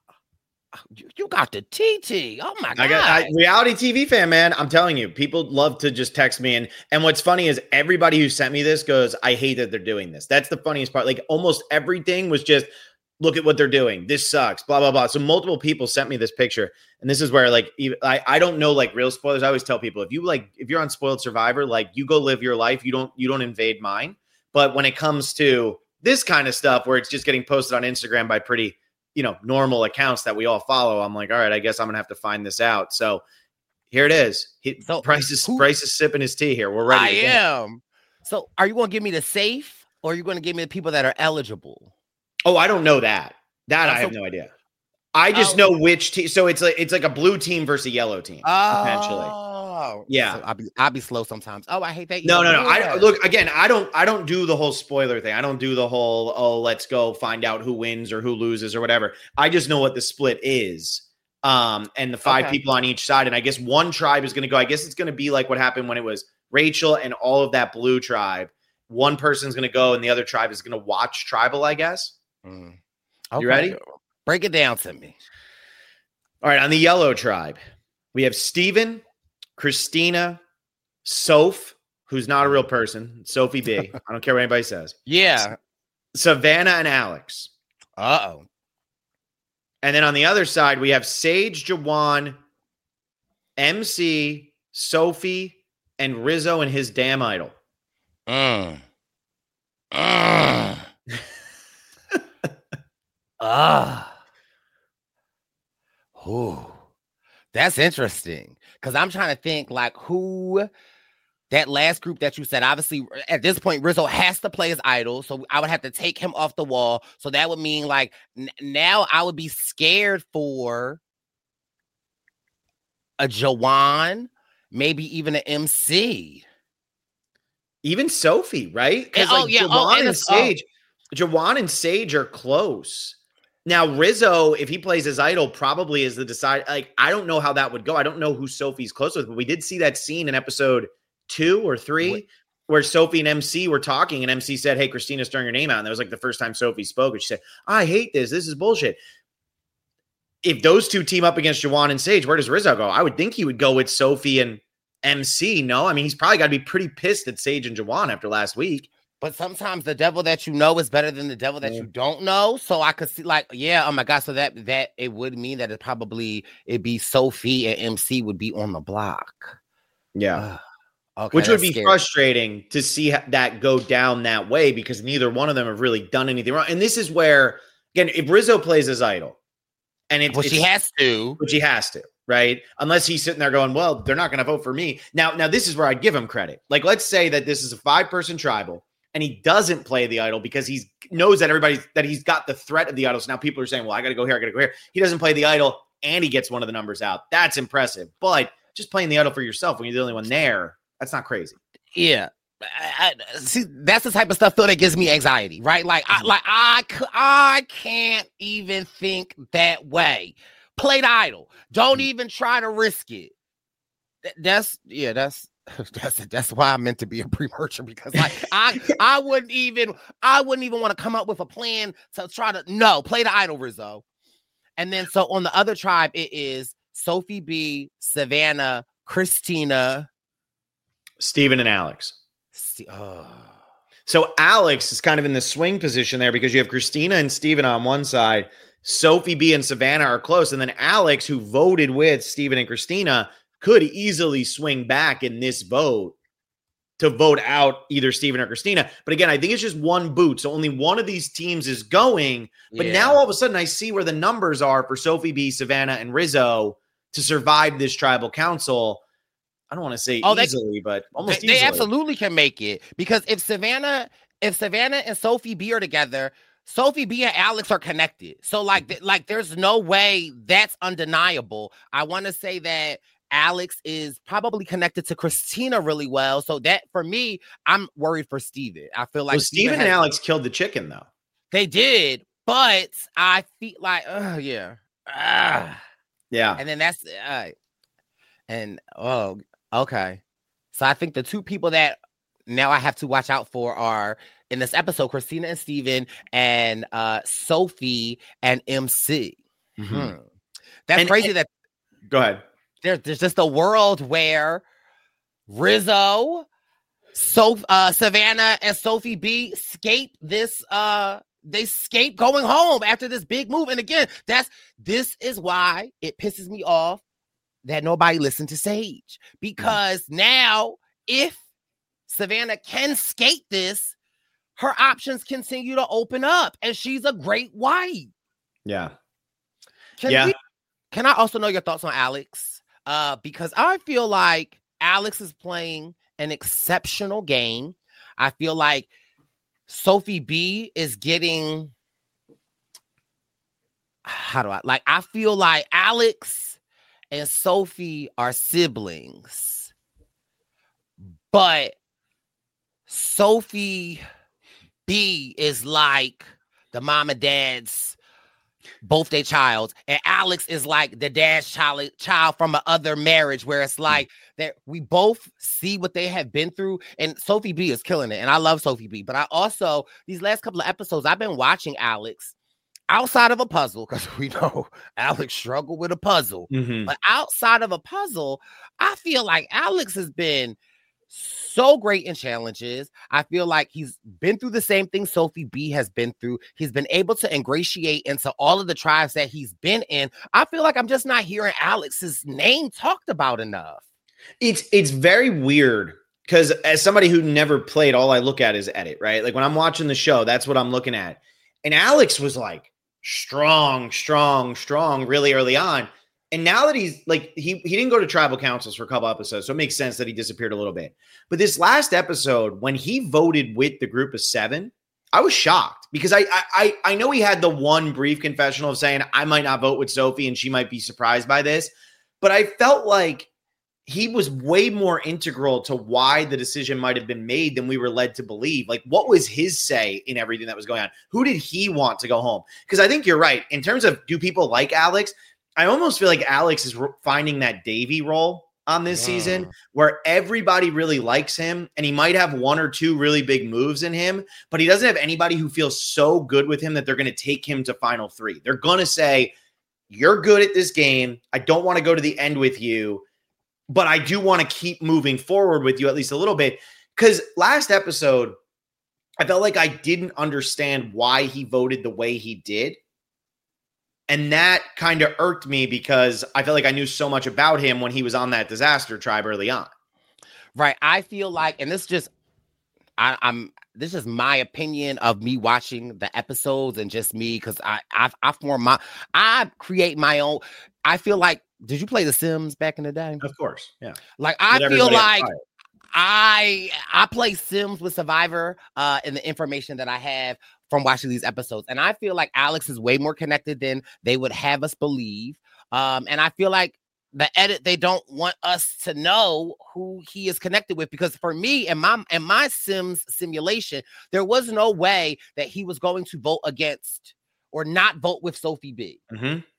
You, you got the T T. Oh my God.
I got I, reality T V fan, man. I'm telling you, people love to just text me. And, and what's funny is everybody who sent me this goes, I hate that they're doing this. That's the funniest part. Like almost everything was just, look at what they're doing. This sucks, blah, blah, blah. So multiple people sent me this picture. And this is where like, I, I don't know, like real spoilers. I always tell people, if you like, if you're on Spoiled Survivor, like you go live your life. You don't, you don't invade mine. But when it comes to this kind of stuff where it's just getting posted on Instagram by pretty, you know, normal accounts that we all follow, I'm like, all right, I guess I'm gonna have to find this out. So here it is. He, so Bryce is who, Bryce is sipping his tea here. We're ready.
I am. So are you gonna give me the safe or are you gonna give me the people that are eligible?
Oh, I don't know that. That oh, I have so, no idea. I just oh, know which team. So it's like it's like a blue team versus a yellow team.
Oh,
potentially. Yeah,
so I'll be I'll be slow sometimes. Oh, I hate that.
No, no, no. I look again. I don't. I don't do the whole spoiler thing. I don't do the whole. Oh, let's go find out who wins or who loses or whatever. I just know what the split is. Um, and the five okay. people on each side. And I guess one tribe is going to go. I guess it's going to be like what happened when it was Rachel and all of that blue tribe. One person's going to go, and the other tribe is going to watch tribal. I guess. Mm. Okay. You ready?
Break it down to me.
All right. On the yellow tribe, we have Steven, Christina, Soph, who's not a real person, Sophie B. I don't care what anybody says.
Yeah.
Savannah and Alex.
Uh-oh.
And then on the other side, we have Sage, Jawan, M C, Sophie, and Rizzo and his damn idol.
Mm. Mm. Ah. Oh. That's interesting because I'm trying to think like who that last group that you said. Obviously, at this point, Rizzo has to play his idol, so I would have to take him off the wall. So that would mean like n- now I would be scared for a Jawan, maybe even an M C,
even Sophie, right? Because
oh,
like
yeah.
Jawan
oh, and,
and Sage, oh. Jawan and Sage are close. Now, Rizzo, if he plays his idol, probably is the decide. Like, I don't know how that would go. I don't know who Sophie's close with, but we did see that scene in episode two or three what? where Sophie and M C were talking, and M C said, "Hey, Christina's throwing your name out." And that was like the first time Sophie spoke. And she said, "I hate this. This is bullshit." If those two team up against Jawan and Sage, where does Rizzo go? I would think he would go with Sophie and M C. No, I mean, he's probably got to be pretty pissed at Sage and Jawan after last week.
But sometimes the devil that you know is better than the devil that yeah. you don't know. So I could see like, yeah, oh my God. So that that it would mean that it probably it'd be Sophie and M C would be on the block.
Yeah. Uh, okay, Which would be scary. Frustrating to see that go down that way because neither one of them have really done anything wrong. And this is where, again, if Rizzo plays his idol, and it's
which
it's,
he has to,
which he has to, right? Unless he's sitting there going, well, they're not going to vote for me. Now, now this is where I'd give him credit. Like, let's say that this is a five-person tribal. And he doesn't play the idol because he knows that everybody that he's got the threat of the idol. So now people are saying, well, I got to go here. I got to go here. He doesn't play the idol and he gets one of the numbers out. That's impressive. But just playing the idol for yourself when you're the only one there, that's not crazy.
Yeah. I, I, see, that's the type of stuff though that gives me anxiety, right? Like, I, like I, I can't even think that way. Play the idol. Don't even try to risk it. That's, yeah, that's, That's that's why I meant to be a pre-merger, because like I I wouldn't even I wouldn't even want to come up with a plan to try to no play the idol Rizzo. And then so on the other tribe, it is Sophie B, Savannah, Christina,
Steven, and Alex.
St- oh.
So Alex is kind of in the swing position there because you have Christina and Steven on one side, Sophie B and Savannah are close, and then Alex, who voted with Steven and Christina, could easily swing back in this vote to vote out either Steven or Christina. But again, I think it's just one boot. So only one of these teams is going. But yeah. Now all of a sudden I see where the numbers are for Sophie B, Savannah, and Rizzo to survive this tribal council. I don't want to say oh, easily, they, but almost
they,
easily.
They absolutely can make it. Because if Savannah, if Savannah and Sophie B are together, Sophie B and Alex are connected. So like, th- like there's no way that's undeniable. I want to say that Alex is probably connected to Christina really well. So that for me, I'm worried for Steven. I feel like
well, Steven and Alex killed the chicken though.
They did, but I feel like, oh yeah. Uh,
yeah.
And then that's, uh, and oh, okay. So I think the two people that now I have to watch out for are in this episode, Christina and Steven, and uh, Sophie and M C. Mm-hmm. Hmm. That's and, crazy and, that.
Go ahead.
There, there's just a world where Rizzo, so uh, Savannah, and Sophie B escape this. Uh, they escape going home after this big move. And again, that's this is why it pisses me off that nobody listened to Sage, because mm-hmm. now if Savannah can skate this, her options continue to open up, and she's a great wife.
Yeah.
Can
yeah.
We, can I also know your thoughts on Alex? Uh, because I feel like Alex is playing an exceptional game. I feel like Sophie B is getting, how do I, like, I feel like Alex and Sophie are siblings, but Sophie B is like the mom and dad's both their child, and Alex is like the dad's child child from a other marriage, where it's like that we both see what they have been through. And Sophie B is killing it, and I love Sophie B. But I also, these last couple of episodes, I've been watching Alex outside of a puzzle, because we know Alex struggled with a puzzle. Mm-hmm. But outside of a puzzle, I feel like Alex has been so great in challenges. I feel like he's been through the same thing Sophie B has been through. He's been able to ingratiate into all of the tribes that he's been in. I feel like I'm just not hearing Alex's name talked about enough.
It's it's very weird, because as somebody who never played, all I look at is edit, right? Like when I'm watching the show, that's what I'm looking at. And Alex was like strong, strong, strong really early on. And now that he's like, he, he didn't go to tribal councils for a couple episodes, so it makes sense that he disappeared a little bit. But this last episode, when he voted with the group of seven, I was shocked, because I I I know he had the one brief confessional of saying, I might not vote with Sophie and she might be surprised by this. But I felt like he was way more integral to why the decision might have been made than we were led to believe. Like, what was his say in everything that was going on? Who did he want to go home? Because I think you're right. In terms of, do people like Alex? I almost feel like Alex is finding that Davey role on this yeah. season, where everybody really likes him, and he might have one or two really big moves in him, but he doesn't have anybody who feels so good with him that they're going to take him to final three. They're going to say, you're good at this game. I don't want to go to the end with you, but I do want to keep moving forward with you at least a little bit. Because last episode, I felt like I didn't understand why he voted the way he did. And that kind of irked me, because I felt like I knew so much about him when he was on that disaster tribe early on.
Right. I feel like, and this just, I, I'm, this is my opinion of me watching the episodes and just me, because I, I, I form my, I create my own. I feel like, did you play The Sims back in the day?
Of course. Yeah.
Like, I Did feel like I, I play Sims with Survivor uh, in the information that I have from watching these episodes. And I feel like Alex is way more connected than they would have us believe. Um, and I feel like the edit, they don't want us to know who he is connected with, because for me and my, in my Sims simulation, there was no way that he was going to vote against or not vote with Sophie B.
Mm-hmm.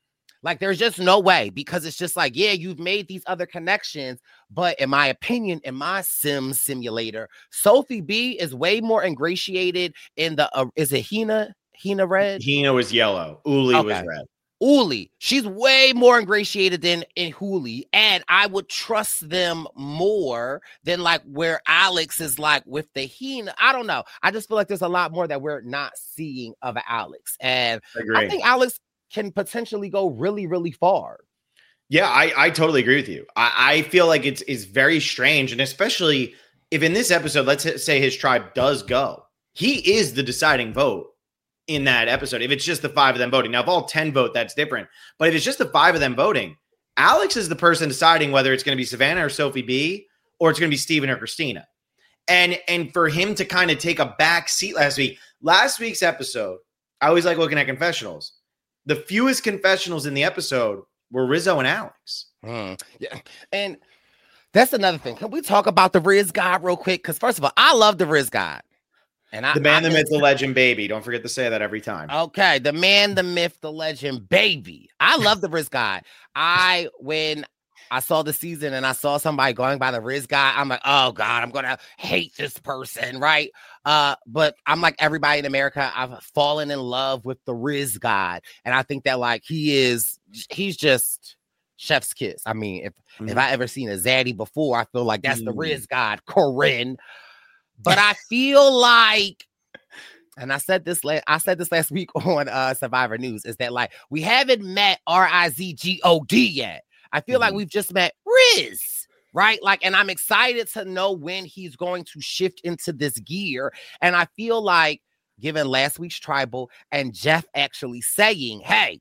Like, there's just no way, because it's just like, yeah, you've made these other connections, but in my opinion, in my sim simulator, Sophie B is way more ingratiated in the, uh, is it Hina? Hina red?
Hina was yellow. Uli
Okay.
was red.
Uli, she's way more ingratiated than in Huli, and I would trust them more than like where Alex is like with the Hina. I don't know. I just feel like there's a lot more that we're not seeing of Alex, and
Agree.
I think Alex can potentially go really, really far.
Yeah, I, I totally agree with you. I, I feel like it's it's very strange, and especially if in this episode, let's say his tribe does go, he is the deciding vote in that episode. If it's just the five of them voting. Now, if all ten vote, that's different. But if it's just the five of them voting, Alex is the person deciding whether it's going to be Savannah or Sophie B, or it's going to be Steven or Christina. And and for him to kind of take a back seat last week, last week's episode, I always like looking at confessionals. The fewest confessionals in the episode were Rizzo and Alex.
Hmm. Yeah. And that's another thing. Can we talk about the Riz God real quick? Because first of all, I love the Riz God. And I,
the man,
I,
the myth, the legend, baby. Don't forget to say that every time.
Okay. The man, the myth, the legend, baby. I love the Riz God. I, when I saw the season and I saw somebody going by the Riz God, I'm like, oh God, I'm going to hate this person. Right. Uh, but I'm like everybody in America, I've fallen in love with the Riz God. And I think that like he is, he's just chef's kiss. I mean, if, mm-hmm. if I ever seen a Zaddy before, I feel like that's mm-hmm. the Riz God, Corinne. But I feel like, and I said this, la- I said this last week on uh, Survivor News, is that like we haven't met R I Z G O D yet. I feel mm-hmm. like we've just met Riz, right? Like, and I'm excited to know when he's going to shift into this gear. And I feel like, given last week's tribal and Jeff actually saying, "Hey,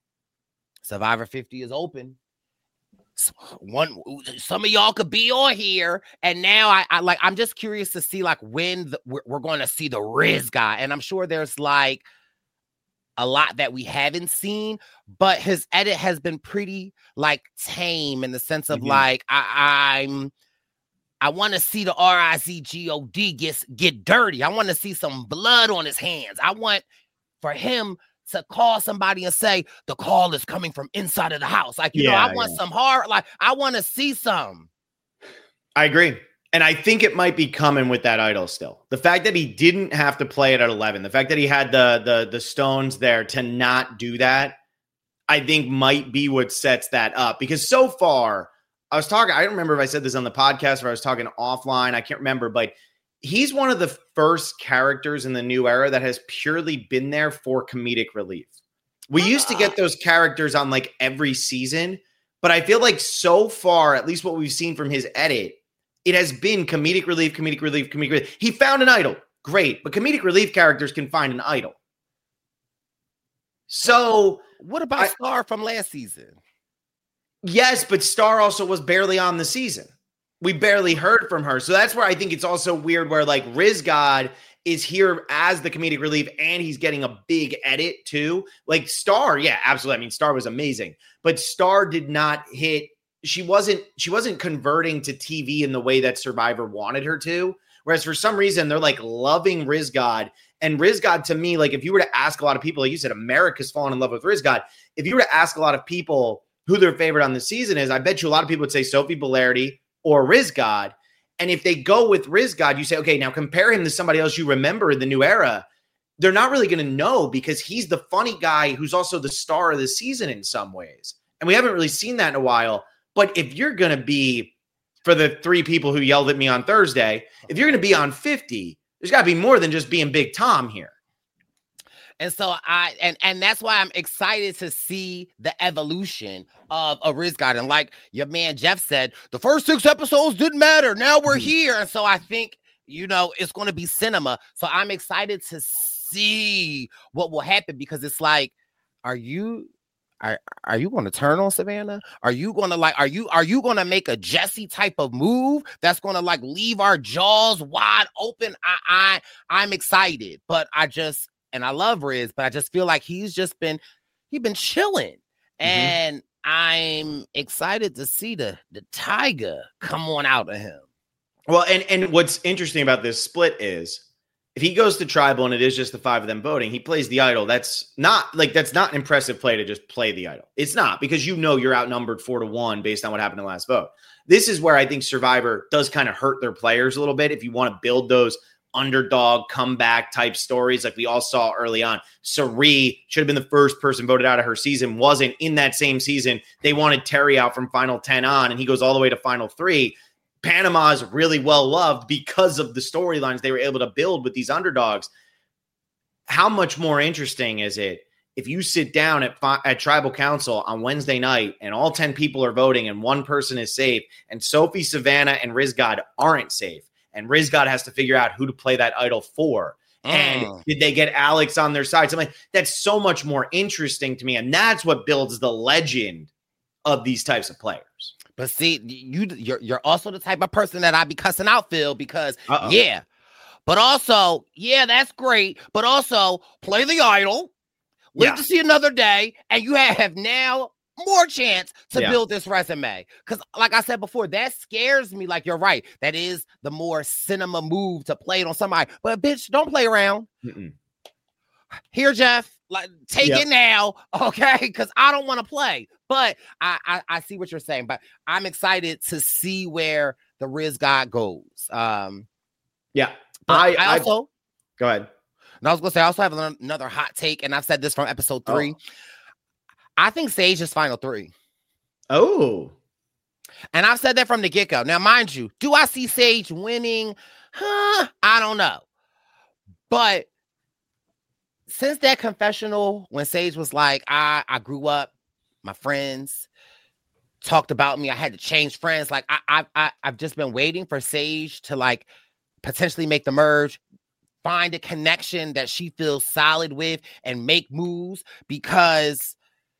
Survivor fifty is open. One, some of y'all could be on here," and now I, I like I'm just curious to see like when the, we're, we're going to see the Riz guy, and I'm sure there's like a lot that we haven't seen, but his edit has been pretty like tame in the sense of mm-hmm. like I, I'm I want to see the R I Z G O D get get dirty. I want to see some blood on his hands. I want for him to call somebody and say the call is coming from inside of the house. Like, you yeah, know, I want yeah. some hard, like I want to see some.
I agree. And I think it might be coming with that idol still. The fact that he didn't have to play it at eleven, the fact that he had the the the stones there to not do that, I think might be what sets that up. Because so far, I was talking, I don't remember if I said this on the podcast or I was talking offline. I can't remember, but he's one of the first characters in the new era that has purely been there for comedic relief. We used to get those characters on like every season, but I feel like so far, at least what we've seen from his edit, it has been comedic relief, comedic relief, comedic relief. He found an idol. Great. But comedic relief characters can find an idol. So
what about I, Star from last season?
Yes, but Star also was barely on the season. We barely heard from her. So that's where I think it's also weird where like Riz God is here as the comedic relief and he's getting a big edit too. Like Star, yeah, absolutely. I mean, Star was amazing, but Star did not hit. She wasn't, she wasn't converting to T V in the way that Survivor wanted her to. Whereas for some reason they're like loving Riz God. And Riz God to me, like if you were to ask a lot of people, like you said, America's fallen in love with Riz God. If you were to ask a lot of people who their favorite on the season is, I bet you a lot of people would say Sophie Bolardi or Riz God. And if they go with Riz God, you say, okay, now compare him to somebody else you remember in the new era. They're not really going to know because he's the funny guy who's also the star of the season in some ways. And we haven't really seen that in a while. But if you're going to be, for the three people who yelled at me on Thursday, if you're going to be on fifty, there's got to be more than just being Big Tom here.
And so I, and, and that's why I'm excited to see the evolution of a Riz God. And like your man Jeff said, the first six episodes didn't matter. Now we're mm-hmm. here. And so I think, you know, it's going to be cinema. So I'm excited to see what will happen because it's like, are you, are, are you going to turn on Savannah? Are you going to like, are you, are you going to make a Jesse type of move that's going to like leave our jaws wide open? I, I, I'm excited, but I just, and I love Riz, but I just feel like he's just been, he's been chilling. Mm-hmm. And I'm excited to see the, the tiger come on out of him.
Well, and, and what's interesting about this split is if he goes to tribal and it is just the five of them voting, he plays the idol. That's not like that's not an impressive play to just play the idol. It's not, because you know you're outnumbered four to one based on what happened in the last vote. This is where I think Survivor does kind of hurt their players a little bit. If you want to build those underdog comeback type stories like we all saw early on. Cirie should have been the first person voted out of her season, wasn't. In that same season, they wanted Terry out from final ten on, and he goes all the way to final three. Panama is really well loved because of the storylines they were able to build with these underdogs. How much more interesting is it if you sit down at at Tribal Council on Wednesday night and all ten people are voting and one person is safe, and Sophie, Savannah, and Rizgod aren't safe, and Rizgod has to figure out who to play that idol for? Mm. And did they get Alex on their side? Something like, that's so much more interesting to me, and that's what builds the legend of these types of players.
But see, you you're you're also the type of person that I be cussing out, Phil, because Uh-oh. yeah, but also yeah, that's great, but also play the idol, live yeah. to see another day, and you have now more chance to yeah. build this resume. Because like I said before, that scares me. Like, you're right, that is the more cinema move to play it on somebody. But bitch, don't play around. Mm-mm. Here, Jeff, like take yep. it now, okay? Because I don't want to play. But I, I I see what you're saying. But I'm excited to see where the Rizgod goes. Um,
yeah,
I, I also
I, go ahead.
And I was gonna say I also have another hot take, and I've said this from episode three. Oh. I think Sage is final three.
Oh,
and I've said that from the get-go. Now, mind you, do I see Sage winning? Huh? I don't know. But since that confessional, when Sage was like, I, I grew up, my friends talked about me, I had to change friends. Like, I, I, I, I've just been waiting for Sage to, like, potentially make the merge, find a connection that she feels solid with, and make moves. Because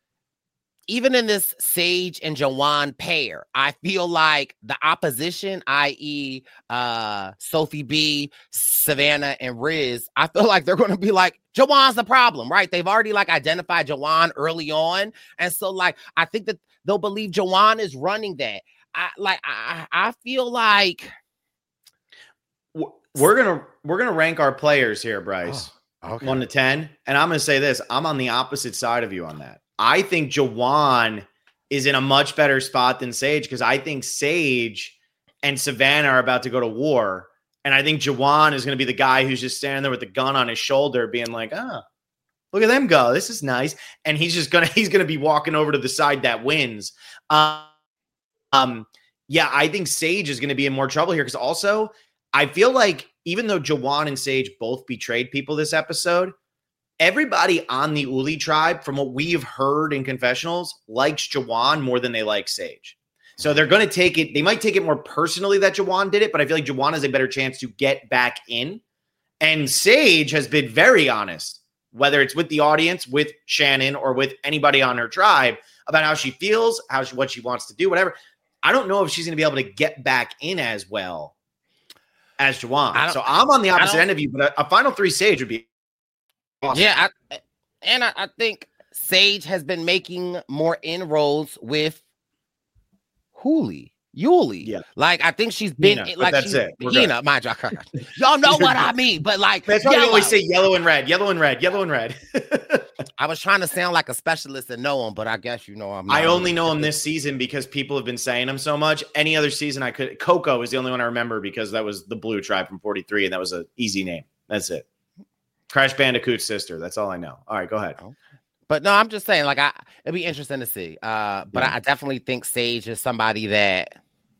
even in this Sage and Jawan pair, I feel like the opposition, that is, uh, Sophie B, Savannah, and Riz, I feel like they're going to be like, Jawan's the problem, right? They've already like identified Jawan early on. And so like, I think that they'll believe Jawan is running that. I like, I, I feel like
we're going to, we're going to rank our players here, Bryce, oh, okay. one to ten. And I'm going to say this, I'm on the opposite side of you on that. I think Jawan is in a much better spot than Sage, because I think Sage and Savannah are about to go to war. And I think Jawan is going to be the guy who's just standing there with the gun on his shoulder being like, oh, look at them go. This is nice. And he's just going to, he's going to be walking over to the side that wins. Um, um, yeah, I think Sage is going to be in more trouble here, because also I feel like even though Jawan and Sage both betrayed people this episode, everybody on the Uli tribe, from what we've heard in confessionals, likes Jawan more than they like Sage. So they're going to take it. They might take it more personally that Jawan did it, but I feel like Jawan has a better chance to get back in. And Sage has been very honest, whether it's with the audience, with Shannon, or with anybody on her tribe, about how she feels, how she, what she wants to do, whatever. I don't know if she's going to be able to get back in as well as Jawan. So I'm on the opposite end of you, but a, a final three Sage would be awesome.
Yeah, I, and I, I think Sage has been making more inroads with Huli, Yuli.
Yeah.
Like, I think she's been
Hina,
like
that's
she's,
it. We're
Hina, mind you, y'all know what I mean. But like,
that's why we always say yellow and red, yellow and red, yellow and red.
I was trying to sound like a specialist and know him, but I guess you know I'm not.
I only know him this season because people have been saying him so much. Any other season I could, Coco is the only one I remember because that was the Blue Tribe from forty-three, and that was an easy name. That's it. Crash Bandicoot's sister. That's all I know. All right, go ahead.
But no, I'm just saying, like, I it'd be interesting to see. Uh, but yeah. I, I definitely think Sage is somebody that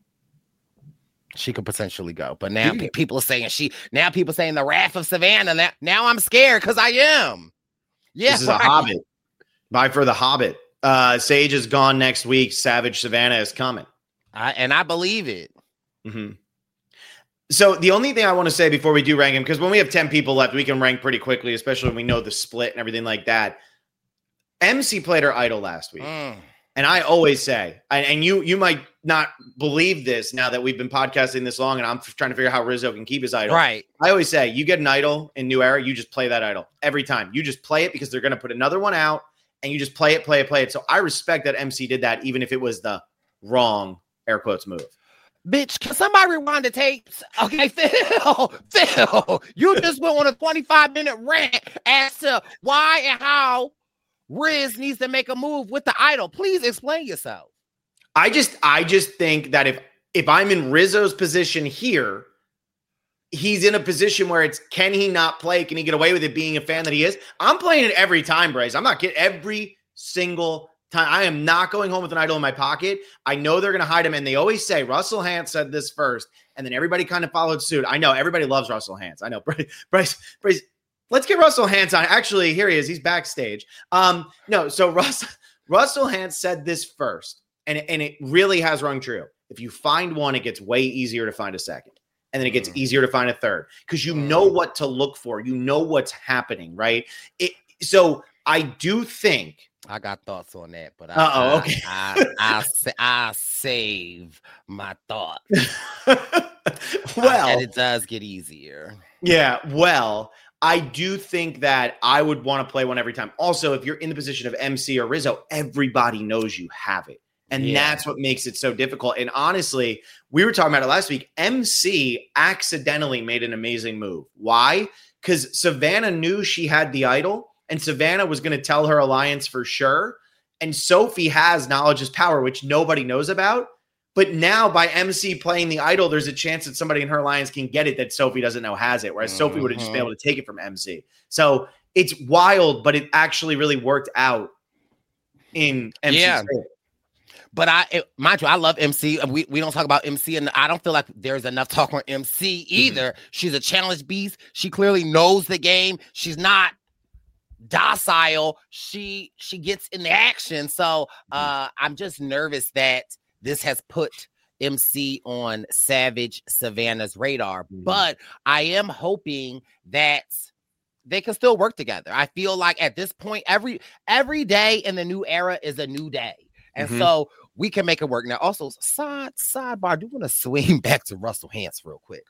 she could potentially go. But now yeah. people are saying she. Now people are saying the wrath of Savannah. Now, now I'm scared because I am. Yeah,
this is right. a Hobbit. Bye for the Hobbit. Uh, Sage is gone next week. Savage Savannah is coming.
I, and I believe it.
Mm-hmm. So the only thing I want to say before we do rank him, because when we have ten people left, we can rank pretty quickly, especially when we know the split and everything like that. M C played her idol last week. Mm. And I always say, and you you might not believe this now that we've been podcasting this long and I'm trying to figure out how Rizzo can keep his idol.
Right.
I always say, you get an idol in New Era, you just play that idol every time. You just play it because they're going to put another one out and you just play it, play it, play it. So I respect that M C did that, even if it was the wrong, air quotes, move.
Bitch, can somebody rewind the tapes? Okay, Phil, Phil, you just went on a twenty-five minute rant as to why and how Riz needs to make a move with the idol. Please explain yourself.
I just, I just think that if if I'm in Rizzo's position here, he's in a position where it's, can he not play? Can he get away with it being a fan that he is? I'm playing it every time, Bryce. I'm not kidding. Every single time. I am not going home with an idol in my pocket. I know they're going to hide him. And they always say, Russell Hantz said this first. And then everybody kind of followed suit. I know everybody loves Russell Hantz. I know. Bryce, Bryce, Bryce let's get Russell Hantz on. Actually, here he is. He's backstage. Um, no, so Russell, Russell Hantz said this first. And, and it really has rung true. If you find one, it gets way easier to find a second. And then it gets easier to find a third because you know what to look for. You know what's happening, right? It, so I do think.
I got thoughts on that, but I,
Uh-oh, okay.
I, I, I, I save my thoughts.
Well,
and it does get easier.
Yeah, well, I do think that I would want to play one every time. Also, if you're in the position of M C or Rizzo, everybody knows you have it. And yeah. That's what makes it so difficult. And honestly, we were talking about it last week. M C accidentally made an amazing move. Why? Because Savannah knew she had the idol, and Savannah was going to tell her alliance for sure. And Sophie has knowledge is power, which nobody knows about. But now by M C playing the idol, there's a chance that somebody in her alliance can get it that Sophie doesn't know has it, whereas mm-hmm. Sophie would have just been able to take it from M C. So it's wild, but it actually really worked out in M C's
yeah.
favor.
But I, it, mind you, I love M C. We we don't talk about M C, and I don't feel like there's enough talk on M C either. Mm-hmm. She's a challenge beast. She clearly knows the game. She's not docile. She she gets in the action. So uh, I'm just nervous that this has put M C on Savage Savannah's radar. Mm-hmm. But I am hoping that they can still work together. I feel like at this point, every every day in the new era is a new day. And mm-hmm. so we can make it work. Now, also, side sidebar, I do want to swing back to Russell Hantz real quick.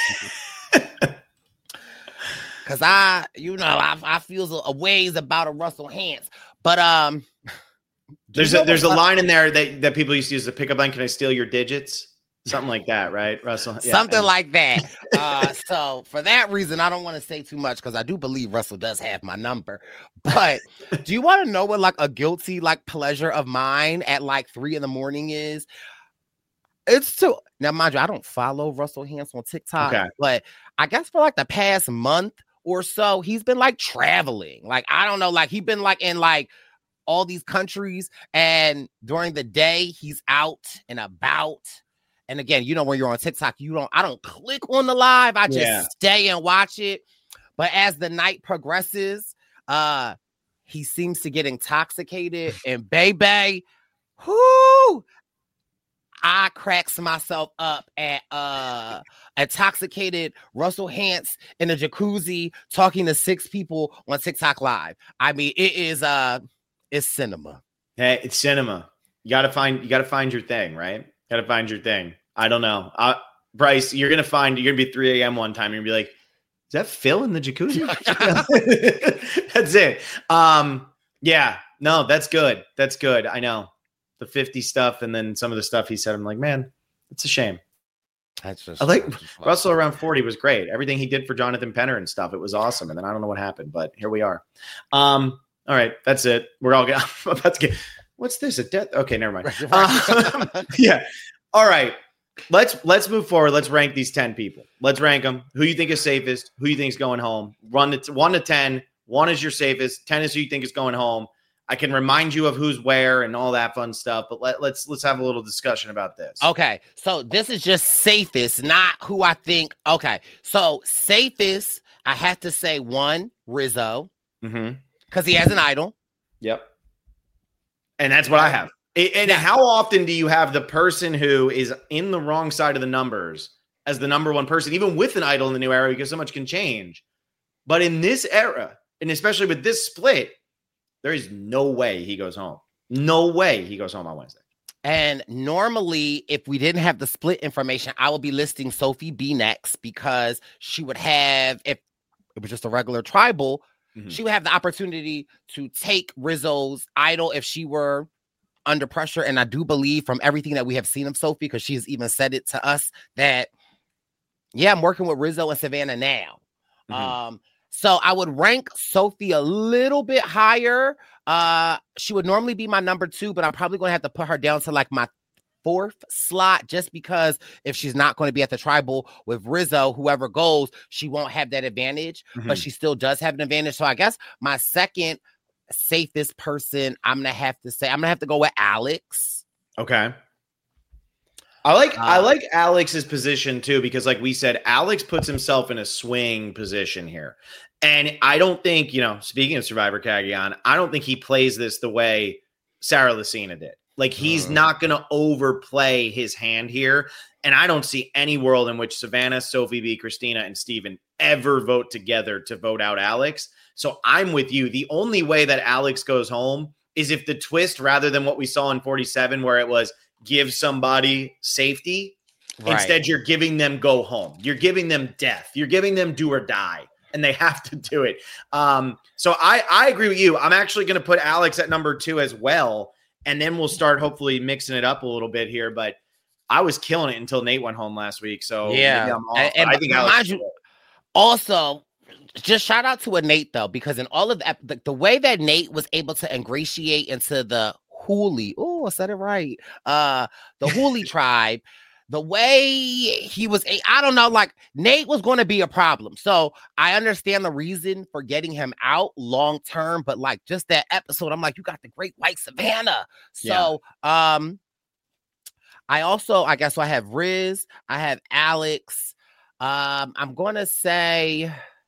Because I, you know, I, I feel a ways about a Russell Hantz. But um,
there's a, there's a line in there that, that people used to use, the pickup line, can I steal your digits? Something like that, right, Russell? Yeah.
Something like that. Uh, so for that reason, I don't want to say too much because I do believe Russell does have my number. But do you want to know what like a guilty like pleasure of mine at like three in the morning is? It's to now, mind you, I don't follow Russell Hantz on TikTok, okay. But I guess for like the past month or so, he's been like traveling. Like I don't know, like he's been like in like all these countries, and during the day he's out and about. And again, you know, when you're on TikTok, you don't, I don't click on the live. I just yeah. stay and watch it. But as the night progresses, uh, he seems to get intoxicated. And baby, whoo, I cracks myself up at uh, intoxicated Russell Hantz in a jacuzzi talking to six people on TikTok live. I mean, it is uh, it's cinema.
Hey, it's cinema. You gotta find, you gotta find your thing, right? Gotta find your thing. I don't know. Uh, Bryce, you're going to find, you're going to be three a.m. one time and you'll be like, is that Phil in the jacuzzi? That's it. Um, yeah, no, that's good. That's good. I know the fifty stuff. And then some of the stuff he said, I'm like, man, it's a shame.
That's just,
I like
just
Russell around forty was great. Everything he did for Jonathan Penner and stuff. It was awesome. And then I don't know what happened, but here we are. Um, all right. That's it. We're all going to get, what's this? A death? Okay. Never mind. Uh, yeah. All right. Let's let's move forward. Let's rank these ten people. Let's rank them. Who you think is safest? Who you think is going home? Run to one to ten. One is your safest. Ten is who you think is going home. I can remind you of who's where and all that fun stuff. But let, let's let's have a little discussion about this.
Okay, so this is just safest, not who I think. Okay, so safest, I have to say one Rizzo because mm-hmm. he has an idol.
Yep, and that's what I have. And how often do you have the person who is in the wrong side of the numbers as the number one person, even with an idol in the new era, because so much can change? But in this era, and especially with this split, there is no way he goes home. No way he goes home on Wednesday.
And normally, if we didn't have the split information, I would be listing Sophie B next because she would have, if it was just a regular tribal, mm-hmm. she would have the opportunity to take Rizzo's idol if she were under pressure. And I do believe from everything that we have seen of Sophie, because she has even said it to us, that, yeah, I'm working with Rizzo and Savannah now. Mm-hmm. Um, so I would rank Sophie a little bit higher. Uh, she would normally be my number two, but I'm probably going to have to put her down to like my fourth slot, just because if she's not going to be at the tribal with Rizzo, whoever goes, she won't have that advantage, mm-hmm. but she still does have an advantage. So I guess my second safest person, I'm going to have to say, I'm going to have to go with Alex.
Okay. I like uh, I like Alex's position too, because like we said, Alex puts himself in a swing position here. And I don't think, you know, speaking of Survivor Cagayan, I don't think he plays this the way Sarah Lacina did. Like, he's uh, not going to overplay his hand here. And I don't see any world in which Savannah, Sophie B, Christina, and Steven ever vote together to vote out Alex. So I'm with you. The only way that Alex goes home is if the twist, rather than what we saw in forty-seven, where it was give somebody safety, right. Instead you're giving them go home. You're giving them death. You're giving them do or die. And they have to do it. Um, so I, I agree with you. I'm actually going to put Alex at number two as well. And then we'll start hopefully mixing it up a little bit here. But I was killing it until Nate went home last week. So
yeah, and, and I think Alex you, also just shout out to a Nate though, because in all of that, the, the way that Nate was able to ingratiate into the Hooli, oh, I said it right, uh, the Hooli tribe. The way he was, I don't know, like Nate was going to be a problem. So I understand the reason for getting him out long term, but like just that episode, I'm like, you got the great white Savannah. So yeah. um, I also, I guess so I have Riz, I have Alex. Um, I'm going to say,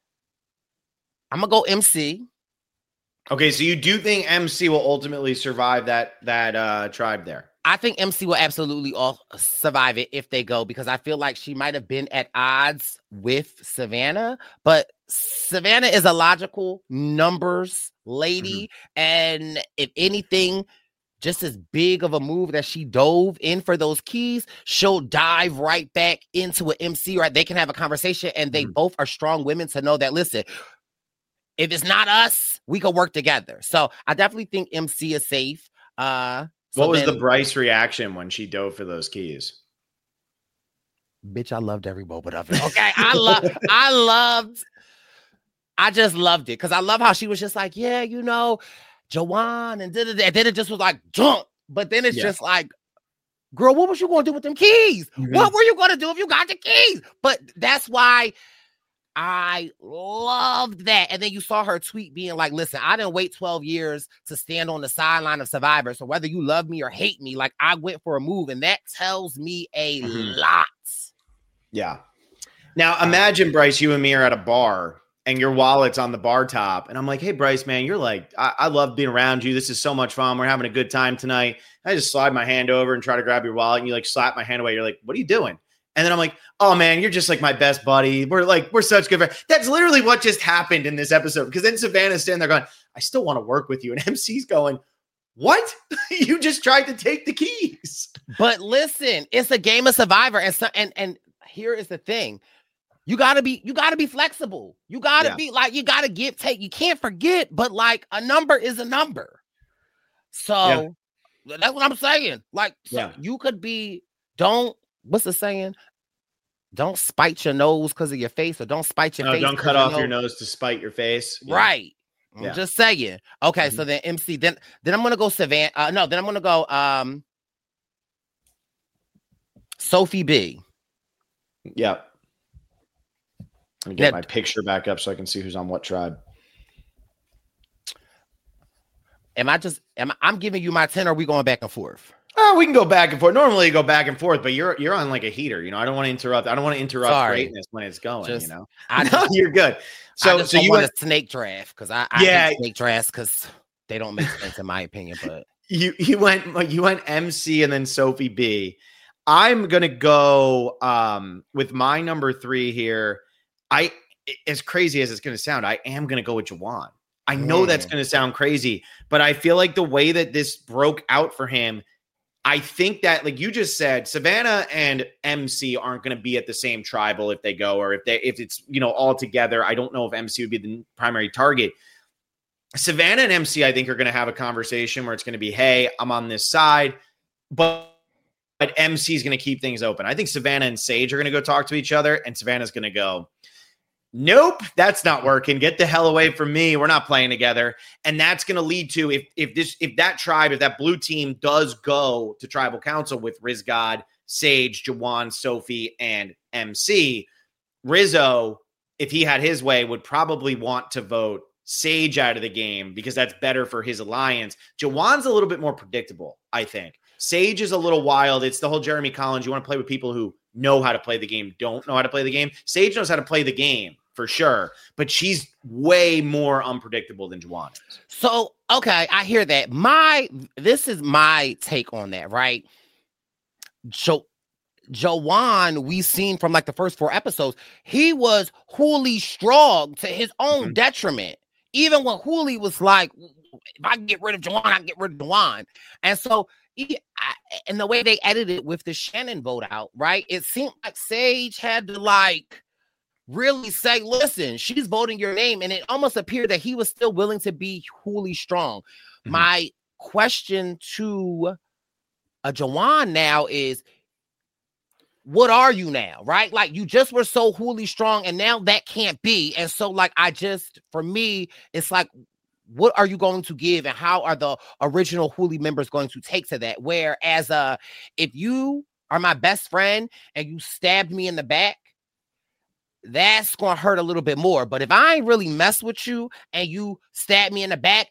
I'm going to go M C.
Okay, so you do think M C will ultimately survive that that uh, tribe there?
I think M C will absolutely all survive it if they go, because I feel like she might have been at odds with Savannah, but Savannah is a logical numbers lady. Mm-hmm. And if anything, just as big of a move that she dove in for those keys, she'll dive right back into an M C, right? They can have a conversation, and they mm-hmm. both are strong women to know that, listen, if it's not us, we can work together. So I definitely think M C is safe. Uh, So
what was
then,
the Bryce reaction when she dove for those keys?
Bitch, I loved every moment of it. Okay, I love, I loved, I just loved it because I love how she was just like, yeah, you know, Joanne, and then it just was like jump, but then it's yeah. just like, girl, what was you going to do with them keys? Mm-hmm. What were you going to do if you got the keys? But that's why I loved that. And then you saw her tweet being like, listen, I didn't wait twelve years to stand on the sideline of Survivor. So whether you love me or hate me, like I went for a move. And that tells me a mm-hmm. lot.
Yeah. Now imagine, Bryce, you and me are at a bar and your wallet's on the bar top. And I'm like, hey, Bryce, man, you're like, I, I love being around you. This is so much fun. We're having a good time tonight. I just slide my hand over and try to grab your wallet. And you like slap my hand away. You're like, what are you doing? And then I'm like, oh, man, you're just like my best buddy. We're like, we're such good friends. That's literally what just happened in this episode. Because then Savannah's standing there going, I still want to work with you. And M C's going, what? You just tried to take the keys.
But listen, it's a game of Survivor. And so, and, and here is the thing. You gotta be, you gotta be flexible. You gotta yeah. be like, you gotta give, take. You can't forget, but like a number is a number. So yeah. that's what I'm saying. Like, so yeah. you could be, don't, what's the saying? Don't spite your nose because of your face, or don't spite your
no,
face.
Don't cut off your nose to spite your face.
Yeah. Right. I'm yeah. just saying. Okay, mm-hmm. so then M C, then then I'm gonna go Savannah. Uh, no, then I'm gonna go um Sophie B.
Yeah. Let me get that, my picture back up so I can see who's on what tribe.
Am I just am I, I'm giving you my ten, or are we going back and forth?
Oh, we can go back and forth. Normally you go back and forth, but you're you're on like a heater. You know, I don't want to interrupt. I don't want to interrupt Sorry. greatness when it's going, just, you know. I know you're good. So
I just
so
don't
you
want
went,
a snake draft because I, I yeah. hate snake drafts because they don't make sense in my opinion. But
you you went you went M C and then Sophie B. I'm gonna go um with my number three here. I as crazy as it's gonna sound, I am gonna go with Juwan. I know mm. that's gonna sound crazy, but I feel like the way that this broke out for him, I think that, like you just said, Savannah and M C aren't going to be at the same tribal if they go, or if they if it's, you know, all together. I don't know if M C would be the primary target. Savannah and M C, I think, are going to have a conversation where it's going to be, hey, I'm on this side, but, but M C is going to keep things open. I think Savannah and Sage are going to go talk to each other, and Savannah's going to go, nope, that's not working. Get the hell away from me. We're not playing together. And that's going to lead to, if if this if that tribe, if that blue team does go to tribal council with Riz God, Sage, Jawan, Sophie, and M C, Rizzo, if he had his way, would probably want to vote Sage out of the game because that's better for his alliance. Jawan's a little bit more predictable, I think. Sage is a little wild. It's the whole Jeremy Collins. You want to play with people who know how to play the game, don't know how to play the game. Sage knows how to play the game for sure, but she's way more unpredictable than Jawan is.
So, okay, I hear that. My, this is my take on that, right? Jo- Jawan, we seen from like the first four episodes, he was wholly strong to his own mm-hmm. detriment. Even when Hooli was like, if I can get rid of Jawan, I can get rid of Jawan. And so, he, I, and the way they edited with the Shannon vote out, right? It seemed like Sage had to like really say, listen, she's voting your name. And it almost appeared that he was still willing to be Hooli strong. Mm-hmm. My question to a Jawan now is, what are you now, right? Like, you just were so Hooli strong, and now that can't be. And so, like, I just, for me, it's like, what are you going to give, and how are the original Hooli members going to take to that? Whereas, uh, if you are my best friend and you stabbed me in the back, that's going to hurt a little bit more. But if I ain't really mess with you and you stab me in the back,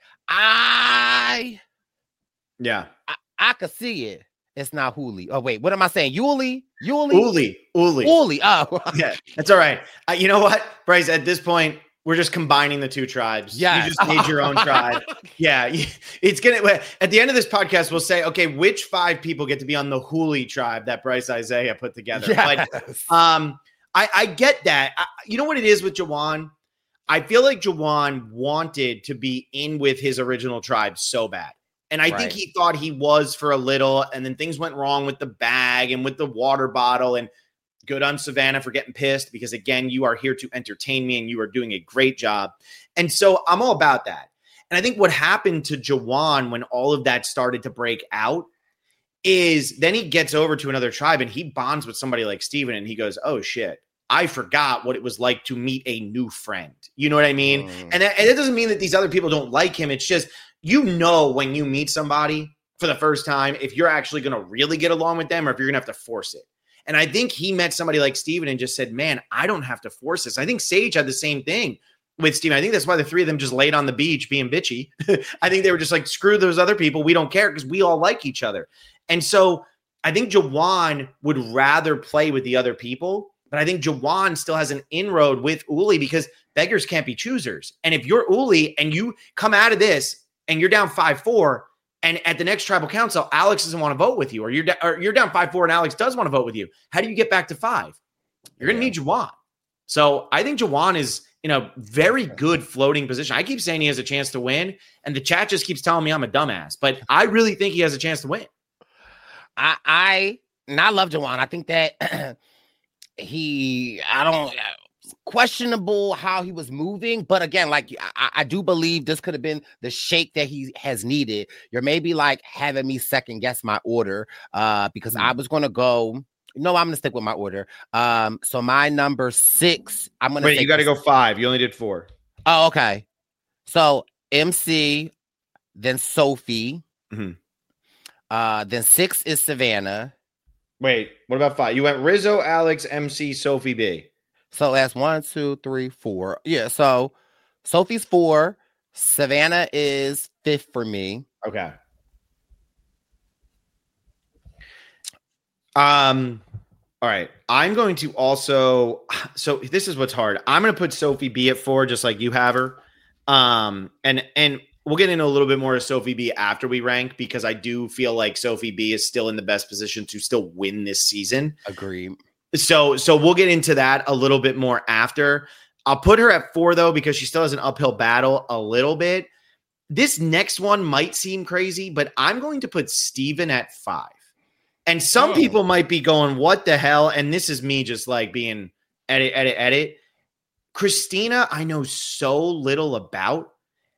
I,
yeah,
I, I could see it. It's not Hooli. Oh, wait. What am I saying? Yuli? Yuli?
Uli. Uli.
Uli. Oh.
Yeah, that's all right. Uh, you know what, Bryce? At this point, we're just combining the two tribes.
Yeah.
You just made your own tribe. Yeah. It's going to, at the end of this podcast, we'll say, okay, which five people get to be on the Hooli tribe that Bryce Isaiah put together?
Yes.
But um, I, I get that. I, you know what it is with Jawan? I feel like Jawan wanted to be in with his original tribe so bad. And I right. think he thought he was for a little, and then things went wrong with the bag and with the water bottle, and good on Savannah for getting pissed because, again, you are here to entertain me and you are doing a great job. And so I'm all about that. And I think what happened to Jawan when all of that started to break out is then he gets over to another tribe and he bonds with somebody like Steven, and he goes, oh, shit. I forgot what it was like to meet a new friend. You know what I mean? Mm. And, that, and it doesn't mean that these other people don't like him. It's just, you know, when you meet somebody for the first time, if you're actually going to really get along with them or if you're going to have to force it. And I think he met somebody like Steven and just said, man, I don't have to force this. I think Sage had the same thing with Steven. I think that's why the three of them just laid on the beach being bitchy. I think they were just like, screw those other people. We don't care because we all like each other. And so I think Jawan would rather play with the other people. But I think Jawan still has an inroad with Uli because beggars can't be choosers. And if you're Uli and you come out of this and you're down five four, and at the next tribal council, Alex doesn't want to vote with you, or you're, da- or you're down five four and Alex does want to vote with you, how do you get back to five? You're going to need Jawan. So I think Jawan is in a very good floating position. I keep saying he has a chance to win, and the chat just keeps telling me I'm a dumbass. But I really think he has a chance to win.
I, I, and I love Jawan. I think that... He, I don't, questionable how he was moving. But again, like, I, I do believe this could have been the shake that he has needed. You're maybe like having me second guess my order uh, because mm-hmm. I was going to go, no, I'm going to stick with my order. Um, so my number six, I'm going to
Wait, you got to go five. You only did four.
Oh, okay. So M C, then Sophie,
mm-hmm.
uh, then six is Savannah.
Wait, what about five? You went Rizzo, Alex, M C, Sophie, B.
So that's one, two, three, four. Yeah, so Sophie's four. Savannah is fifth for me.
Okay. Um, all right. I'm going to also, so this is what's hard. I'm going to put Sophie B at four, just like you have her. Um, and, and, We'll get into a little bit more of Sophie B after we rank, because I do feel like Sophie B is still in the best position to still win this season.
Agree.
So, so we'll get into that a little bit more after. I'll put her at four, though, because she still has an uphill battle a little bit. This next one might seem crazy, but I'm going to put Steven at five. And some oh. people might be going, what the hell? And this is me just like being edit, edit, edit. Christina, I know so little about.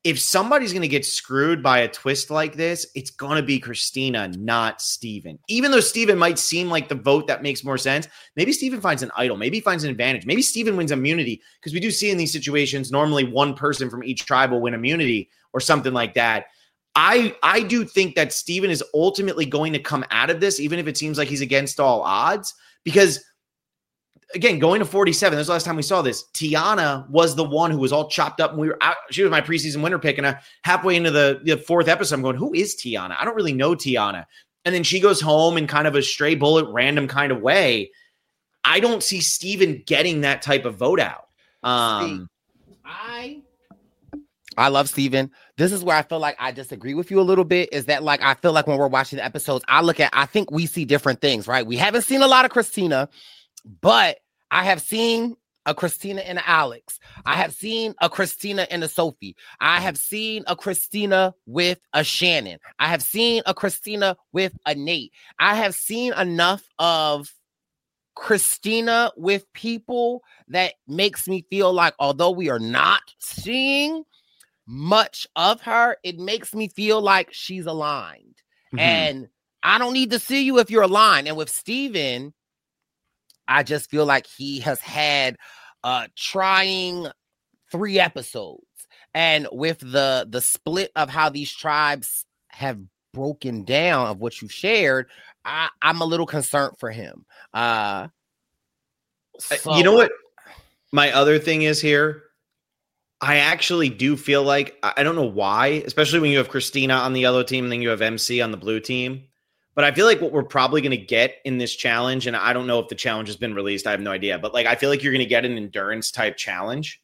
if somebody's going to get screwed by a twist like this, it's going to be Christina, not Steven. Even though Steven might seem like the vote that makes more sense, maybe Steven finds an idol. Maybe he finds an advantage. Maybe Steven wins immunity, because we do see in these situations, normally one person from each tribe will win immunity or something like that. I, I do think that Steven is ultimately going to come out of this, even if it seems like he's against all odds, because again, going to forty-seven, this is the last time we saw this. Tiana was the one who was all chopped up, and we were out. She was my preseason winner pick, and I, halfway into the, the fourth episode, I'm going, who is Tiana? I don't really know Tiana. And then she goes home in kind of a stray bullet, random kind of way. I don't see Steven getting that type of vote out. Um,
I I love Steven. This is where I feel like I disagree with you a little bit, is that like, I feel like when we're watching the episodes, I look at, I think we see different things, right? We haven't seen a lot of Christina, but I have seen a Christina and a Alex. I have seen a Christina and a Sophie. I have seen a Christina with a Shannon. I have seen a Christina with a Nate. I have seen enough of Christina with people that makes me feel like, although we are not seeing much of her, it makes me feel like she's aligned. Mm-hmm. And I don't need to see you if you're aligned. And with Steven, I just feel like he has had uh trying three episodes. And with the the split of how these tribes have broken down of what you shared, I, I'm a little concerned for him. Uh
so- you know what my other thing is here? I actually do feel like, I don't know why, especially when you have Christina on the yellow team and then you have M C on the blue team. But I feel like what we're probably going to get in this challenge, and I don't know if the challenge has been released, I have no idea, but like I feel like you're going to get an endurance type challenge.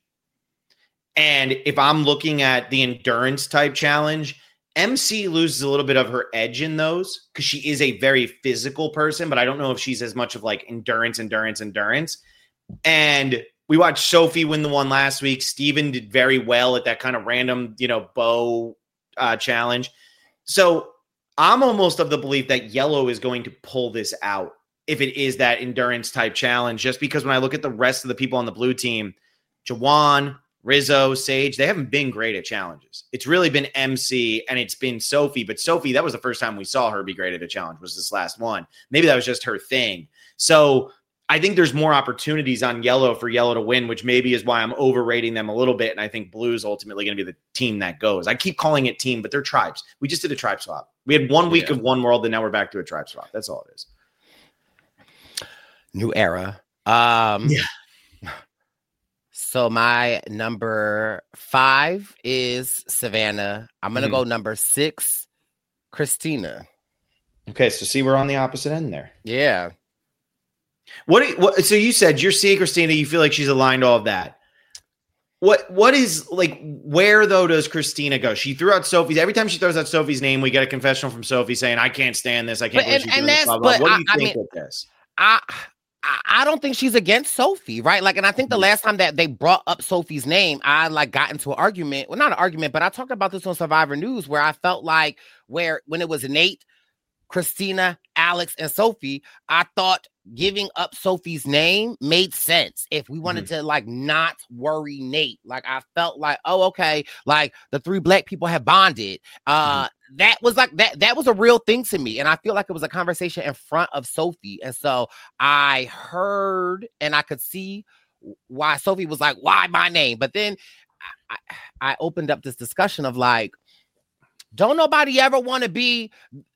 And if I'm looking at the endurance type challenge, M C loses a little bit of her edge in those because she is a very physical person, but I don't know if she's as much of like endurance, endurance, endurance. And we watched Sophie win the one last week. Steven did very well at that kind of random, you know, bow uh, challenge. So I'm almost of the belief that yellow is going to pull this out if it is that endurance type challenge, just because when I look at the rest of the people on the blue team, Jawan, Rizzo, Sage, they haven't been great at challenges. It's really been M C and it's been Sophie, but Sophie, that was the first time we saw her be great at a challenge, was this last one. Maybe that was just her thing. So I think there's more opportunities on yellow for yellow to win, which maybe is why I'm overrating them a little bit. And I think blue is ultimately going to be the team that goes. I keep calling it team, but they're tribes. We just did a tribe swap. We had one week yeah. of one world, and now we're back to a tribe swap. That's all it is.
New era. Um, yeah. So my number five is Savannah. I'm going to mm-hmm. go number six, Christina.
Okay, so see, we're on the opposite end there.
Yeah.
What, what? So you said you're seeing Christina. You feel like she's aligned all of that. What? What is like? Where though does Christina go? She threw out Sophie's. Every time she throws out Sophie's name, we get a confessional from Sophie saying, "I can't stand this. I can't
but,
believe
and,
she's
and
doing this." Blah, blah. What do you
I,
think
I mean,
of this?
I I don't think she's against Sophie, right? Like, and I think the last time that they brought up Sophie's name, I like got into an argument. Well, not an argument, but I talked about this on Survivor News, where I felt like where when it was Nate, Christina, Alex, and Sophie, I thought giving up Sophie's name made sense if we wanted mm-hmm. to like not worry Nate. Like I felt like, oh, okay, like the three black people have bonded. Uh mm-hmm. that was like that that was a real thing to me. And I feel like it was a conversation in front of Sophie. And so I heard and I could see why Sophie was like, why my name? But then I, I opened up this discussion of like, don't nobody ever want to be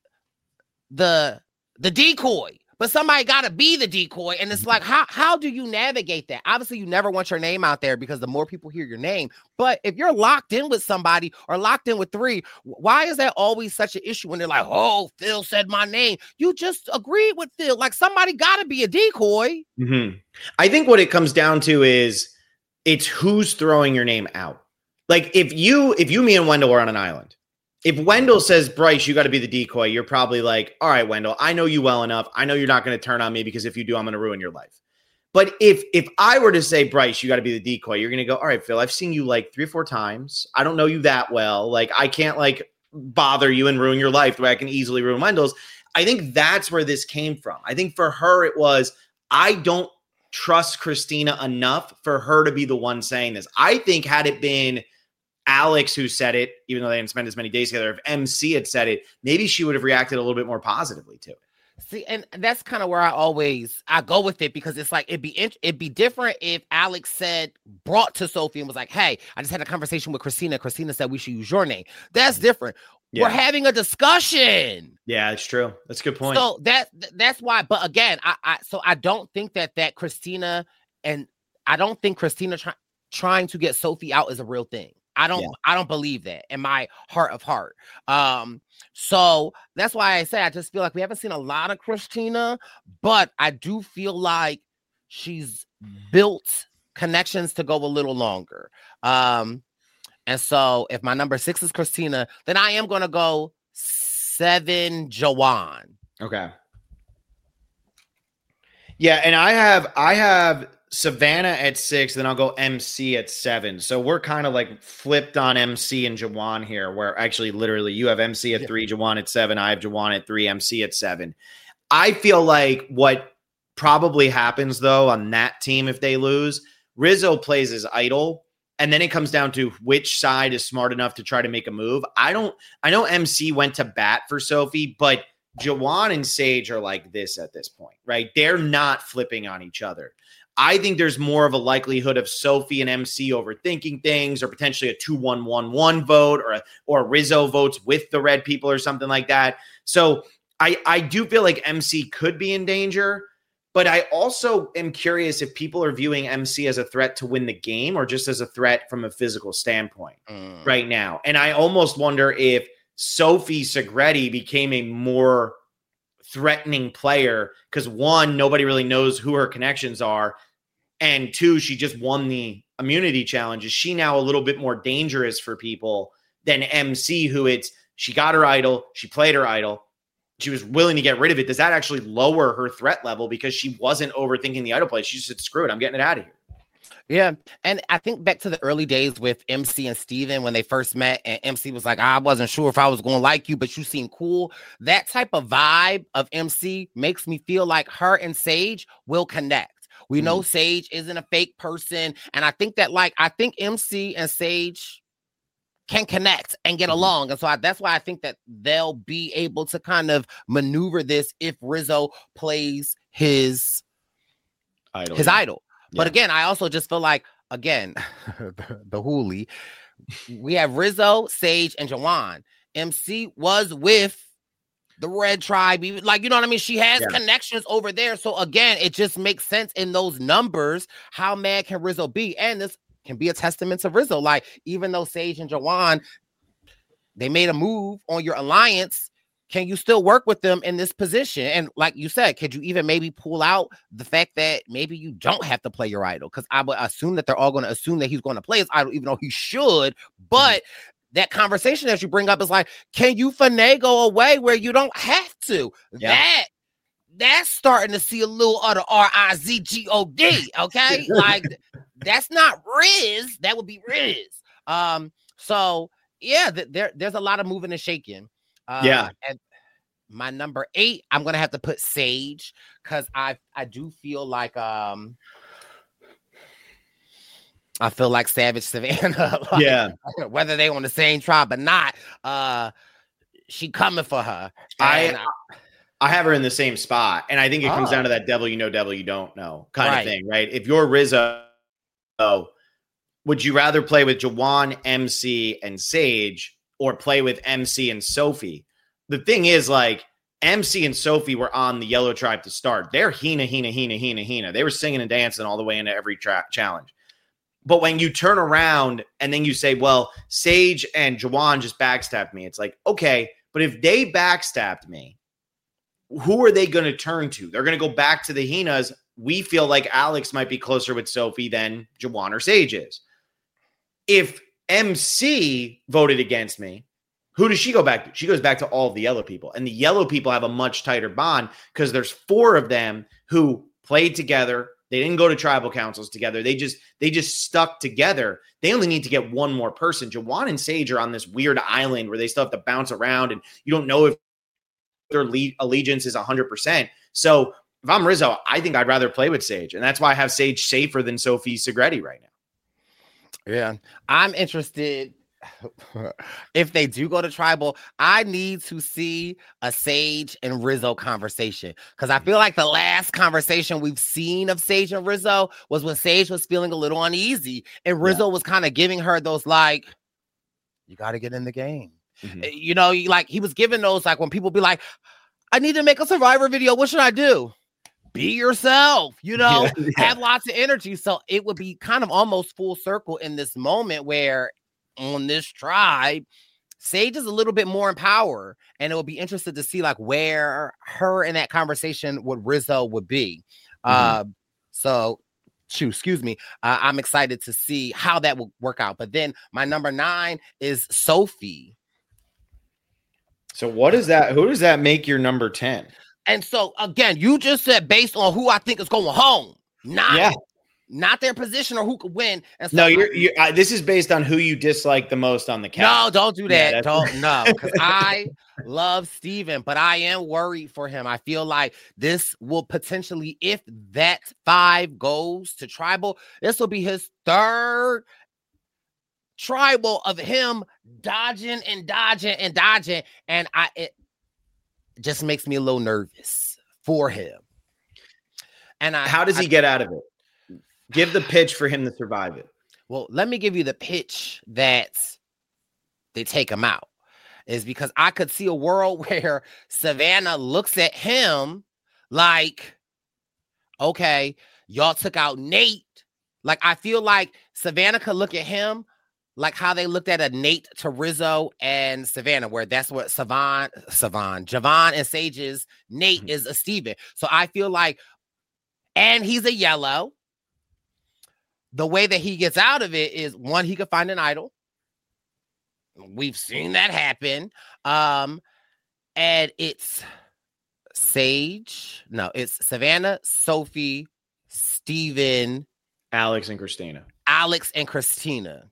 the the decoy, but somebody got to be the decoy. And it's like, how how do you navigate that? Obviously, you never want your name out there because the more people hear your name. But if you're locked in with somebody or locked in with three, why is that always such an issue when they're like, oh, Phil said my name? You just agreed with Phil. Like somebody got to be a decoy.
Mm-hmm. I think what it comes down to is it's who's throwing your name out. Like if you, if you, me and Wendell are on an island, if Wendell says, Bryce, you got to be the decoy, you're probably like, all right, Wendell, I know you well enough. I know you're not going to turn on me because if you do, I'm going to ruin your life. But if if I were to say, Bryce, you got to be the decoy, you're going to go, all right, Phil, I've seen you like three or four times. I don't know you that well. Like, I can't like bother you and ruin your life the way I can easily ruin Wendell's. I think that's where this came from. I think for her, it was, I don't trust Christina enough for her to be the one saying this. I think had it been Alex, who said it, even though they didn't spend as many days together, if M C had said it, maybe she would have reacted a little bit more positively to it.
See, and that's kind of where I always I go with it, because it's like it'd be it'd be different if Alex said brought to Sophie and was like, "Hey, I just had a conversation with Christina. Christina said we should use your name." That's different. Yeah. We're having a discussion.
Yeah, it's true. That's a good point.
So that that's why. But again, I, I so I don't think that that Christina and I don't think Christina try, trying to get Sophie out is a real thing. I don't yeah. I don't believe that in my heart of heart. Um, so that's why I say I just feel like we haven't seen a lot of Christina, but I do feel like she's built connections to go a little longer. Um, and so if my number six is Christina, then I am gonna go seven Jawan.
Okay. Yeah, and I have I have Savannah at six, then I'll go M C at seven. So we're kind of like flipped on M C and Jawan here, where actually literally you have M C at yeah. three, Jawan at seven. I have Jawan at three, M C at seven. I feel like what probably happens though on that team if they lose, Rizzo plays his idol, and then it comes down to which side is smart enough to try to make a move. I don't, I know M C went to bat for Sophie, but Jawan and Sage are like this at this point, right? They're not flipping on each other. I think there's more of a likelihood of Sophie and M C overthinking things, or potentially a two one one one vote, or, a, or Rizzo votes with the red people or something like that. So I, I do feel like M C could be in danger, but I also am curious if people are viewing M C as a threat to win the game or just as a threat from a physical standpoint mm. right now. And I almost wonder if Sophie Segretti became a more threatening player because, one, nobody really knows who her connections are, and two, she just won the immunity challenge. Is she now a little bit more dangerous for people than M C, who it's she got her idol, she played her idol, she was willing to get rid of it? Does that actually lower her threat level because she wasn't overthinking the idol play? She just said, screw it, I'm getting it out of here.
Yeah. And I think back to the early days with M C and Steven when they first met, and M C was like, I wasn't sure if I was going to like you, but you seem cool. That type of vibe of M C makes me feel like her and Sage will connect. We know mm. Sage isn't a fake person. And I think that, like, I think M C and Sage can connect and get along. And so I, that's why I think that they'll be able to kind of maneuver this if Rizzo plays his idol. His idol. Yeah. But again, I also just feel like, again, the, the Hooli, we have Rizzo, Sage, and Jawan. M C was with the Red Tribe. Like, you know what I mean? She has yeah. connections over there. So again, it just makes sense in those numbers. How mad can Rizzo be? And this can be a testament to Rizzo. Like, even though Sage and Jawan, they made a move on your alliance, can you still work with them in this position? And like you said, could you even maybe pull out the fact that maybe you don't have to play your idol? Because I would assume that they're all going to assume that he's going to play his idol, even though he should. But mm-hmm. that conversation that you bring up is like, can you finagle a way where you don't have to? Yeah. That that's starting to see a little of the R I Z G O D, okay? Like, that's not Riz. That would be Riz. Um, so, yeah, th- there, there's a lot of moving and shaking. Uh,
yeah.
And my number eight, I'm going to have to put Sage, because I, I do feel like um, I feel like Savage Savannah. Like,
yeah.
Whether they on the same tribe or not, uh, she coming for her.
I, I I have her in the same spot. And I think it comes oh. down to that devil you know, devil you don't know kind right. of thing, right? If you're Rizzo, would you rather play with Jawan, M C, and Sage, or play with M C and Sophie? The thing is, like, M C and Sophie were on the Yellow Tribe to start. They're Hina, Hina, Hina, Hina, Hina. They were singing and dancing all the way into every tra- challenge. But when you turn around and then you say, well, Sage and Jawan just backstabbed me, it's like, okay, but if they backstabbed me, who are they going to turn to? They're going to go back to the Hinas. We feel like Alex might be closer with Sophie than Jawan or Sage is. If M C voted against me, who does she go back to? She goes back to all of the yellow people. And the yellow people have a much tighter bond because there's four of them who played together. They didn't go to tribal councils together. They just they just stuck together. They only need to get one more person. Jawan and Sage are on this weird island where they still have to bounce around, and you don't know if their le- allegiance is one hundred percent. So if I'm Rizzo, I think I'd rather play with Sage. And that's why I have Sage safer than Sophie Segretti right now.
Yeah, I'm interested if they do go to tribal, I need to see a Sage and Rizzo conversation, because I feel like the last conversation we've seen of Sage and Rizzo was when Sage was feeling a little uneasy and Rizzo yeah. was kind of giving her those like, you got to get in the game. Mm-hmm. You know, like he was giving those like when people be like, I need to make a Survivor video. What should I do? Be yourself, you know, yeah, yeah. have lots of energy. So it would be kind of almost full circle in this moment where on this tribe, Sage is a little bit more in power, and it will be interested to see like where her in that conversation with Rizzo would be. Mm-hmm. Uh, so, shoot, excuse me. Uh, I'm excited to see how that will work out. But then my number nine is Sophie.
So what is that? Who does that make your number ten?
And so again, you just said based on who I think is going home, not yeah. not their position or who could win. And so
no, you're, you're uh, this is based on who you dislike the most on the cast.
No, don't do that. Yeah, don't no, because I love Steven, but I am worried for him. I feel like this will potentially, if that five goes to tribal, this will be his third tribal of him dodging and dodging and dodging, and I it just makes me a little nervous for him. And I,
how does he
I,
get out of it? Give the pitch for him to survive it.
Well, let me give you the pitch that they take him out. Is because I could see a world where Savannah looks at him like, okay, y'all took out Nate. Like, I feel like Savannah could look at him like how they looked at a Nate to Rizzo and Savannah, where that's what Savon, Savon, Javon and Sage's Nate mm-hmm. is a Steven. So I feel like, and he's a yellow. The way that he gets out of it is, one, he could find an idol. We've seen that happen. Um, and it's Sage. No, it's Savannah, Sophie, Steven,
Alex, and Christina.
Alex and Christina.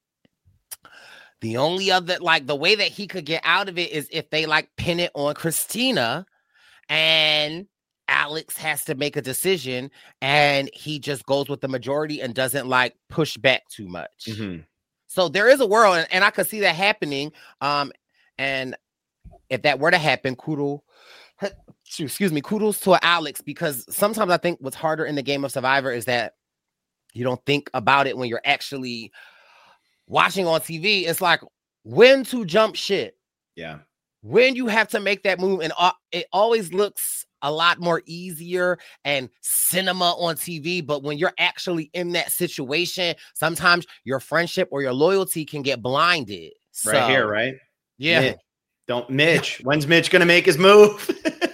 The only other, like, the way that he could get out of it is if they, like, pin it on Christina and Alex has to make a decision and he just goes with the majority and doesn't, like, push back too much. Mm-hmm. So there is a world, and, and I could see that happening. Um, and if that were to happen, kudos, excuse me, kudos to Alex, because sometimes I think what's harder in the game of Survivor is that you don't think about it when you're actually watching on T V. It's like when to jump shit.
Yeah.
When you have to make that move, and uh, it always looks a lot more easier and cinema on T V. But when you're actually in that situation, sometimes your friendship or your loyalty can get blinded.
Right so, here, right?
Yeah.
Mitch. Don't Mitch. When's Mitch gonna make his move?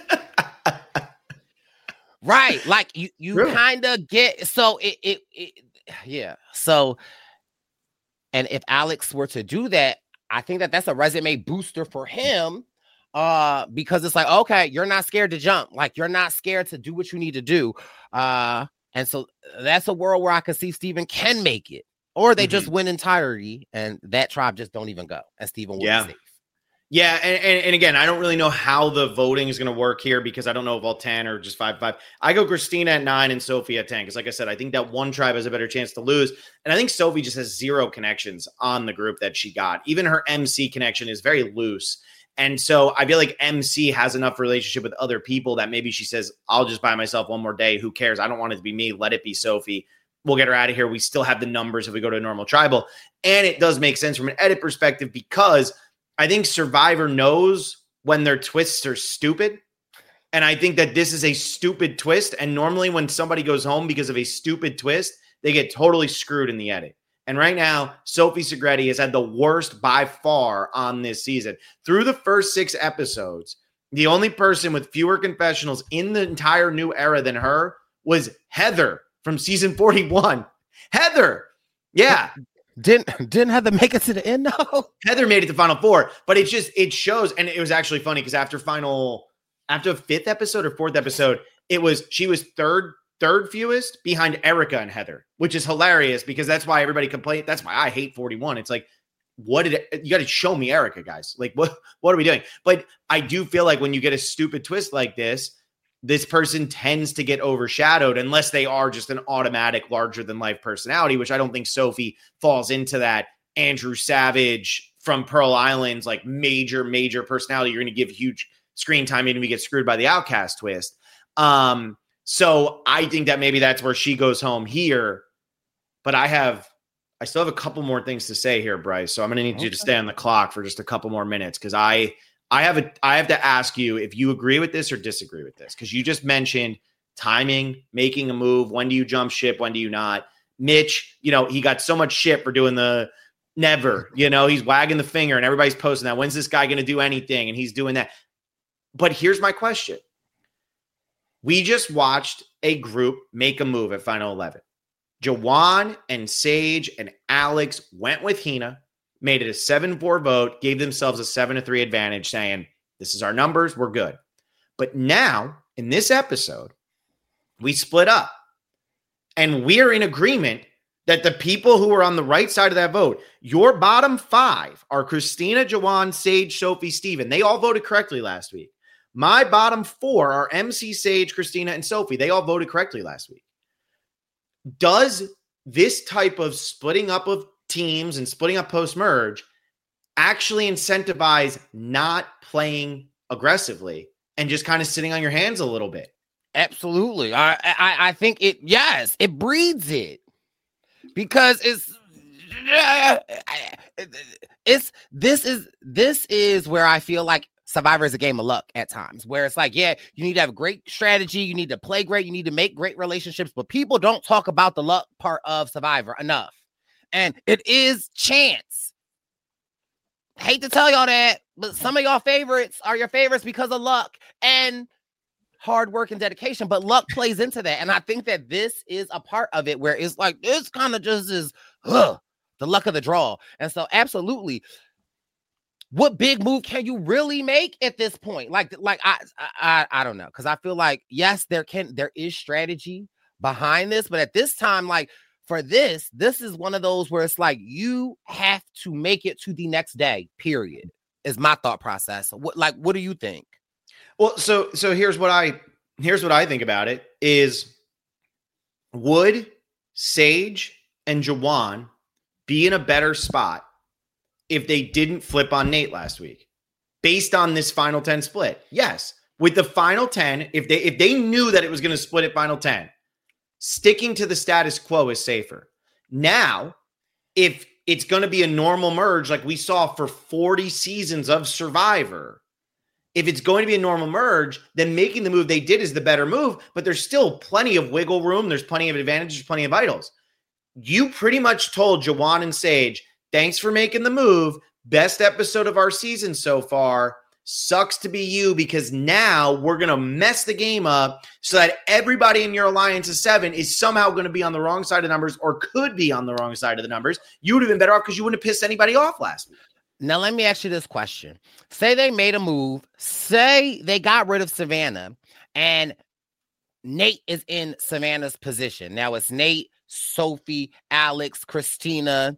Right. Like you, you really? kind of get so it, it, it, yeah. So, and if Alex were to do that, I think that that's a resume booster for him. Uh, because it's like, okay, you're not scared to jump. Like, you're not scared to do what you need to do. Uh, and so that's a world where I can see Steven can make it, or they mm-hmm. just win entirety and that tribe just don't even go, and Steven will
yeah.
be safe.
Yeah, and, and, and again, I don't really know how the voting is going to work here, because I don't know if all ten or just five five. I go Christina at nine and Sophie at ten, because like I said, I think that one tribe has a better chance to lose. And I think Sophie just has zero connections on the group that she got. Even her M C connection is very loose. And so I feel like M C has enough relationship with other people that maybe she says, I'll just buy myself one more day. Who cares? I don't want it to be me. Let it be Sophie. We'll get her out of here. We still have the numbers if we go to a normal tribal. And it does make sense from an edit perspective, because I think Survivor knows when their twists are stupid. And I think that this is a stupid twist. And normally when somebody goes home because of a stupid twist, they get totally screwed in the edit. And right now, Sophie Segretti has had the worst by far on this season. Through the first six episodes, the only person with fewer confessionals in the entire new era than her was Heather from season forty-one. Heather. Yeah.
Didn't didn't Heather make it to the end? No.
Heather made it to final four, but it just, it shows. And it was actually funny because after final, after fifth episode or fourth episode, it was, she was third Third fewest behind Erica and Heather, which is hilarious because that's why everybody complained. That's why I hate forty-one. It's like, what did it, you got to show me Erica, guys? Like, what, what are we doing? But I do feel like when you get a stupid twist like this, this person tends to get overshadowed unless they are just an automatic larger than life personality, which I don't think Sophie falls into that Andrew Savage from Pearl Island's like major, major personality. You're going to give huge screen time, and we get screwed by the Outcast twist. Um, so I think that maybe that's where she goes home here. But I have, I still have a couple more things to say here, Bryce. So I'm going to need okay. you to stay on the clock for just a couple more minutes because I, I have a, I have to ask you if you agree with this or disagree with this because you just mentioned timing, making a move. When do you jump ship? When do you not? Mitch, you know, he got so much shit for doing the never. You know, he's wagging the finger and everybody's posting that. When's this guy going to do anything? And he's doing that. But here's my question. We just watched a group make a move at Final eleven. Jawan and Sage and Alex went with Hina, made it a seven four vote, gave themselves a seven to three advantage, saying, this is our numbers, we're good. But now, in this episode, we split up. And we're in agreement that the people who are on the right side of that vote, your bottom five are Christina, Jawan, Sage, Sophie, Steven. They all voted correctly last week. My bottom four are M C, Sage, Christina, and Sophie. They all voted correctly last week. Does this type of splitting up of teams and splitting up post-merge actually incentivize not playing aggressively and just kind of sitting on your hands a little bit?
Absolutely. I, I, I think it, yes, it breeds it because it's, it's, this is, this is where I feel like Survivor is a game of luck at times where it's like, yeah, you need to have great strategy. You need to play great. You need to make great relationships, but people don't talk about the luck part of Survivor enough. And it is chance. Hate to tell y'all that, but some of y'all favorites are your favorites because of luck and hard work and dedication, but luck plays into that. And I think that this is a part of it where it's like, this kind of just is ugh, the luck of the draw. And so absolutely, what big move can you really make at this point? Like, like I, I, I don't know. Cause I feel like, yes, there can, there is strategy behind this, but at this time, like for this, this is one of those where it's like, you have to make it to the next day, period, is my thought process. What, like, what do you think?
Well, so, so here's what I, here's what I think about it is would Sage and Jawan be in a better spot if they didn't flip on Nate last week based on this final ten split? Yes. With the final ten, if they if they knew that it was going to split at final ten, sticking to the status quo is safer. Now, if it's going to be a normal merge like we saw for forty seasons of Survivor, if it's going to be a normal merge, then making the move they did is the better move, but there's still plenty of wiggle room. There's plenty of advantages, plenty of idols. You pretty much told Jawan and Sage, thanks for making the move. Best episode of our season so far. Sucks to be you because now we're going to mess the game up so that everybody in your alliance of seven is somehow going to be on the wrong side of the numbers or could be on the wrong side of the numbers. You would have been better off because you wouldn't have pissed anybody off last week.
Now, let me ask you this question. Say they made a move. Say they got rid of Savannah and Nate is in Savannah's position. Now it's Nate, Sophie, Alex, Christina,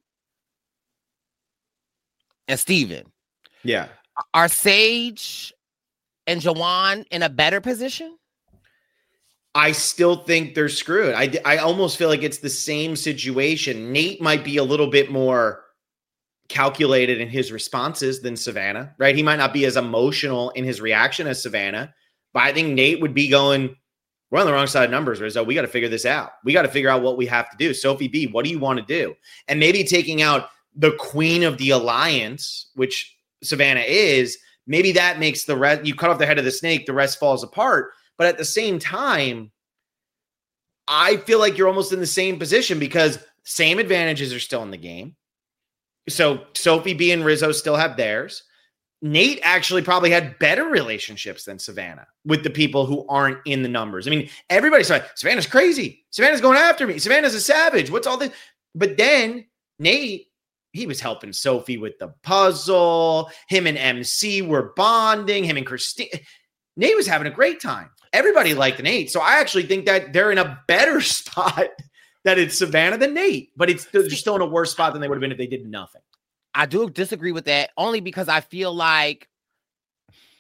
and Steven.
Yeah.
Are Sage and Jawan in a better position?
I still think they're screwed. I, I almost feel like it's the same situation. Nate might be a little bit more calculated in his responses than Savannah, right? He might not be as emotional in his reaction as Savannah, but I think Nate would be going, we're on the wrong side of numbers, Rizzo. We got to figure this out. We got to figure out what we have to do. Sophie B, what do you want to do? And maybe taking out the queen of the alliance, which Savannah is, maybe that makes the rest, you cut off the head of the snake, the rest falls apart. But at the same time, I feel like you're almost in the same position because same advantages are still in the game. So Sophie B and Rizzo still have theirs. Nate actually probably had better relationships than Savannah with the people who aren't in the numbers. I mean, everybody's like, Savannah's crazy. Savannah's going after me. Savannah's a savage. What's all this? But then Nate, he was helping Sophie with the puzzle. Him and M C were bonding. Him and Christine. Nate was having a great time. Everybody liked Nate. So I actually think that they're in a better spot that it's Savannah than Nate. But it's they're still in a worse spot than they would have been if they did nothing.
I do disagree with that only because I feel like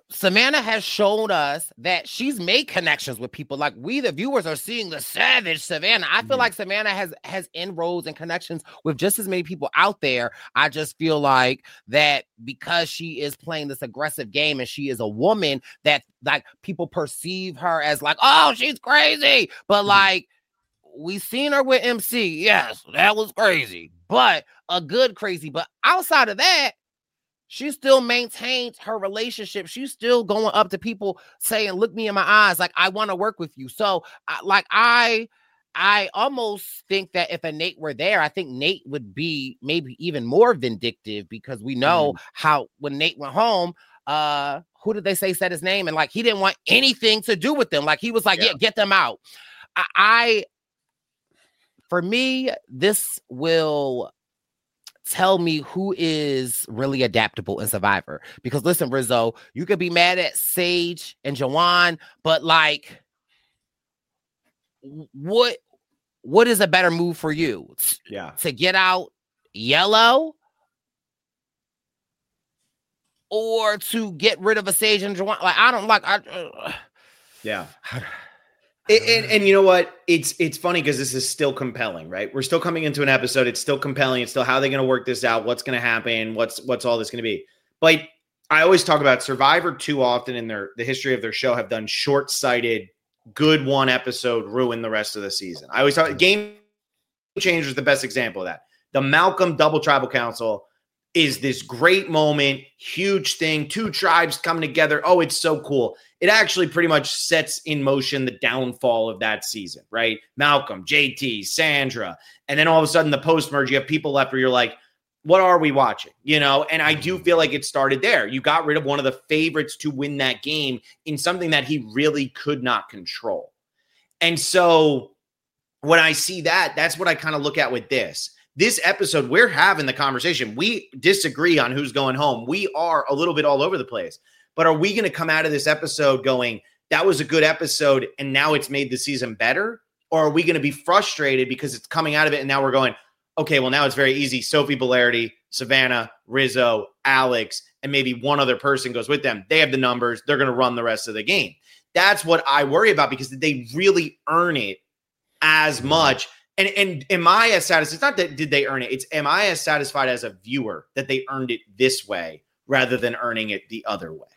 Savannah has shown us that she's made connections with people. Like, we, the viewers, are seeing the savage Savannah. I feel mm-hmm. like Savannah has has inroads and connections with just as many people out there. I just feel like that because she is playing this aggressive game and she is a woman, that like people perceive her as like, oh, she's crazy. But mm-hmm. like, we seen her with M C. Yes, that was crazy, but a good crazy. But outside of that, she still maintains her relationship. She's still going up to people saying, look me in my eyes, like, I want to work with you. So I, like, I, I almost think that if a Nate were there, I think Nate would be maybe even more vindictive, because we know mm. how when Nate went home, uh, who did they say said his name? And like, he didn't want anything to do with them. Like, he was like, yeah, yeah get them out. I, I, for me, this will tell me who is really adaptable in Survivor. Because listen, Rizzo, you could be mad at Sage and Jawan, but like, what what is a better move for you?
Yeah,
to get out Yellow, or to get rid of a Sage and Jawan? Like, I don't like. I, uh,
yeah. And, and, and you know what? It's it's funny because this is still compelling, right? We're still coming into an episode. It's still compelling. It's still how they're going to work this out. What's going to happen? What's what's all this going to be? But I always talk about Survivor too often in their the history of their show have done short-sighted, good one episode ruin the rest of the season. I always talk Game Changer is the best example of that. The Malcolm Double Tribal Council is this great moment, huge thing, two tribes coming together. Oh, it's so cool. It actually pretty much sets in motion the downfall of that season, right? Malcolm, J T, Sandra. And then all of a sudden the post-merge, you have people left where you're like, what are we watching? You know, and I do feel like it started there. You got rid of one of the favorites to win that game in something that he really could not control. And so when I see that, that's what I kind of look at with this. This episode, we're having the conversation. We disagree on who's going home. We are a little bit all over the place. But are we going to come out of this episode going, that was a good episode and now it's made the season better? Or are we going to be frustrated because it's coming out of it and now we're going, okay, well, now it's very easy. Sophie Bolardi, Savannah, Rizzo, Alex, and maybe one other person goes with them. They have the numbers. They're going to run the rest of the game. That's what I worry about, because did they really earn it as much? And, and am I as satisfied? It's not that did they earn it. It's am I as satisfied as a viewer that they earned it this way rather than earning it the other way?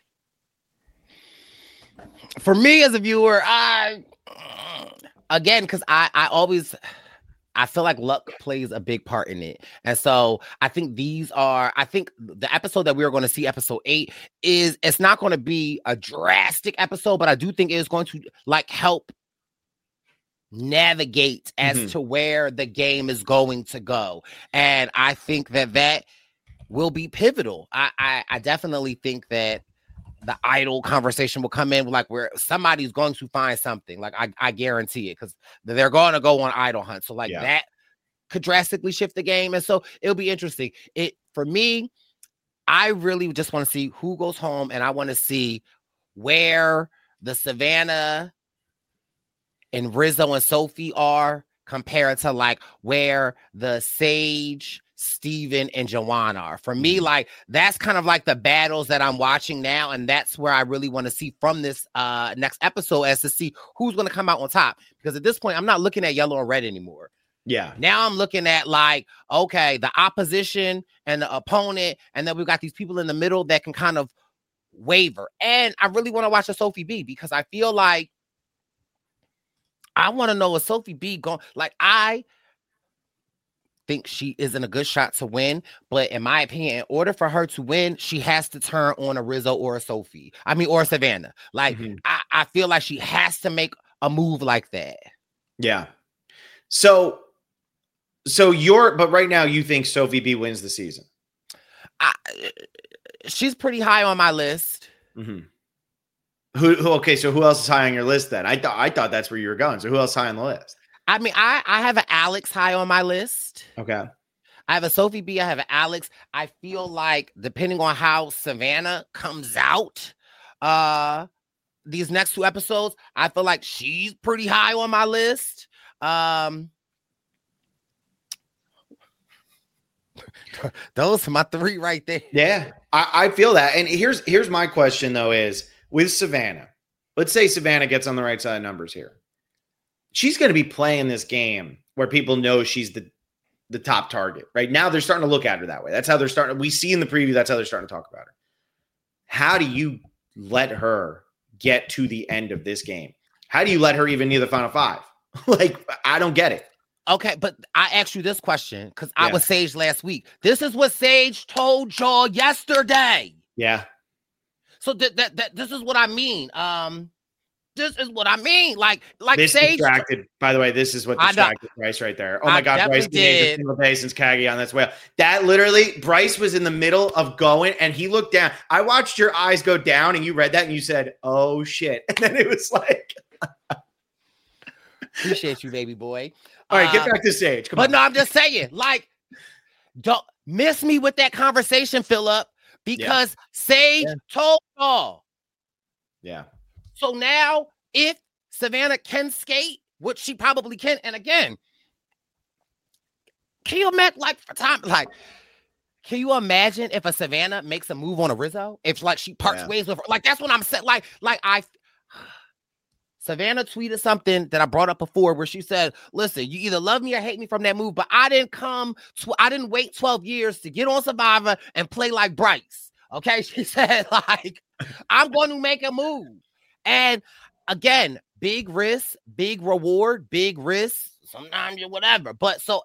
For me as a viewer, I, again, because I, I always, I feel like luck plays a big part in it. And so I think these are, I think the episode that we are going to see, episode eight, is, it's not going to be a drastic episode, but I do think it is going to like help navigate as mm-hmm. to where the game is going to go. And I think that that will be pivotal. I, I, I definitely think that the idol conversation will come in like where somebody's going to find something. Like I, I guarantee it, because they're going to go on idol hunt. So like yeah. that could drastically shift the game. And so it'll be interesting. It for me, I really just want to see who goes home, and I want to see where the Savannah and Rizzo and Sophie are compared to like where the Sage, Steven, and Jawan are. For me, like that's kind of like the battles that I'm watching now, and that's where I really want to see from this uh next episode, as to see who's going to come out on top. Because at this point, I'm not looking at yellow and red anymore.
Yeah.
Now I'm looking at like, okay, the opposition and the opponent, and then we've got these people in the middle that can kind of waver. And I really want to watch a Sophie B, because I feel like I want to know a Sophie B going. Like I think she isn't a good shot to win, but in my opinion, in order for her to win, she has to turn on a Rizzo or a Sophie. I mean, or a Savannah. Like, mm-hmm. I, I feel like she has to make a move like that.
Yeah. So, so you're, but right now you think Sophie B wins the season?
I, she's pretty high on my list.
Mm-hmm. Who, who? Okay, so who else is high on your list then? I thought I thought that's where you were going. So who else high on the list?
I mean, I, I have an Alex high on my list.
Okay.
I have a Sophie B. I have an Alex. I feel like depending on how Savannah comes out, uh, these next two episodes, I feel like she's pretty high on my list. Um, Those are my three right there.
Yeah, I, I feel that. And here's here's my question though: is with Savannah, let's say Savannah gets on the right side of numbers here. She's going to be playing this game where people know she's the the top target. Right now, they're starting to look at her that way. That's how they're starting. We see in the preview. That's how they're starting to talk about her. How do you let her get to the end of this game? How do you let her even near the final five? Like, I don't get it.
Okay, but I asked you this question because I
Yeah.
was Sage last week. This is what Sage told y'all yesterday.
Yeah.
So that that that this is what I mean. Um, this is what I mean. Like like
This
Sage.
distracted, by the way, this is what
I know.
distracted Bryce right there. Oh my
I
God, Bryce
definitely
gained a
did.
single day since Kagi on that's way. That literally, Bryce was in the middle of going and he looked down. I watched your eyes go down and you read that and you said, oh shit. And then it was like,
Appreciate you, baby boy.
all right, get
Uh,
back to Sage. Come
But
on.
no, I'm just saying, like, don't miss me with that conversation, Philip, because Sage
Yeah.
told y'all.
Yeah.
So now, if Savannah can skate, which she probably can, and again, can you imagine, like, for time, like, can you imagine if a Savannah makes a move on a Rizzo? If like she parts
Yeah.
ways with her, like that's what I'm saying. Like, like I. Savannah tweeted something that I brought up before where she said, listen, you either love me or hate me from that move, but I didn't come, tw- I didn't wait twelve years to get on Survivor and play like Bryce. Okay. She said, like, I'm going to make a move. And again, big risk, big reward, big risk. Sometimes you're whatever. But so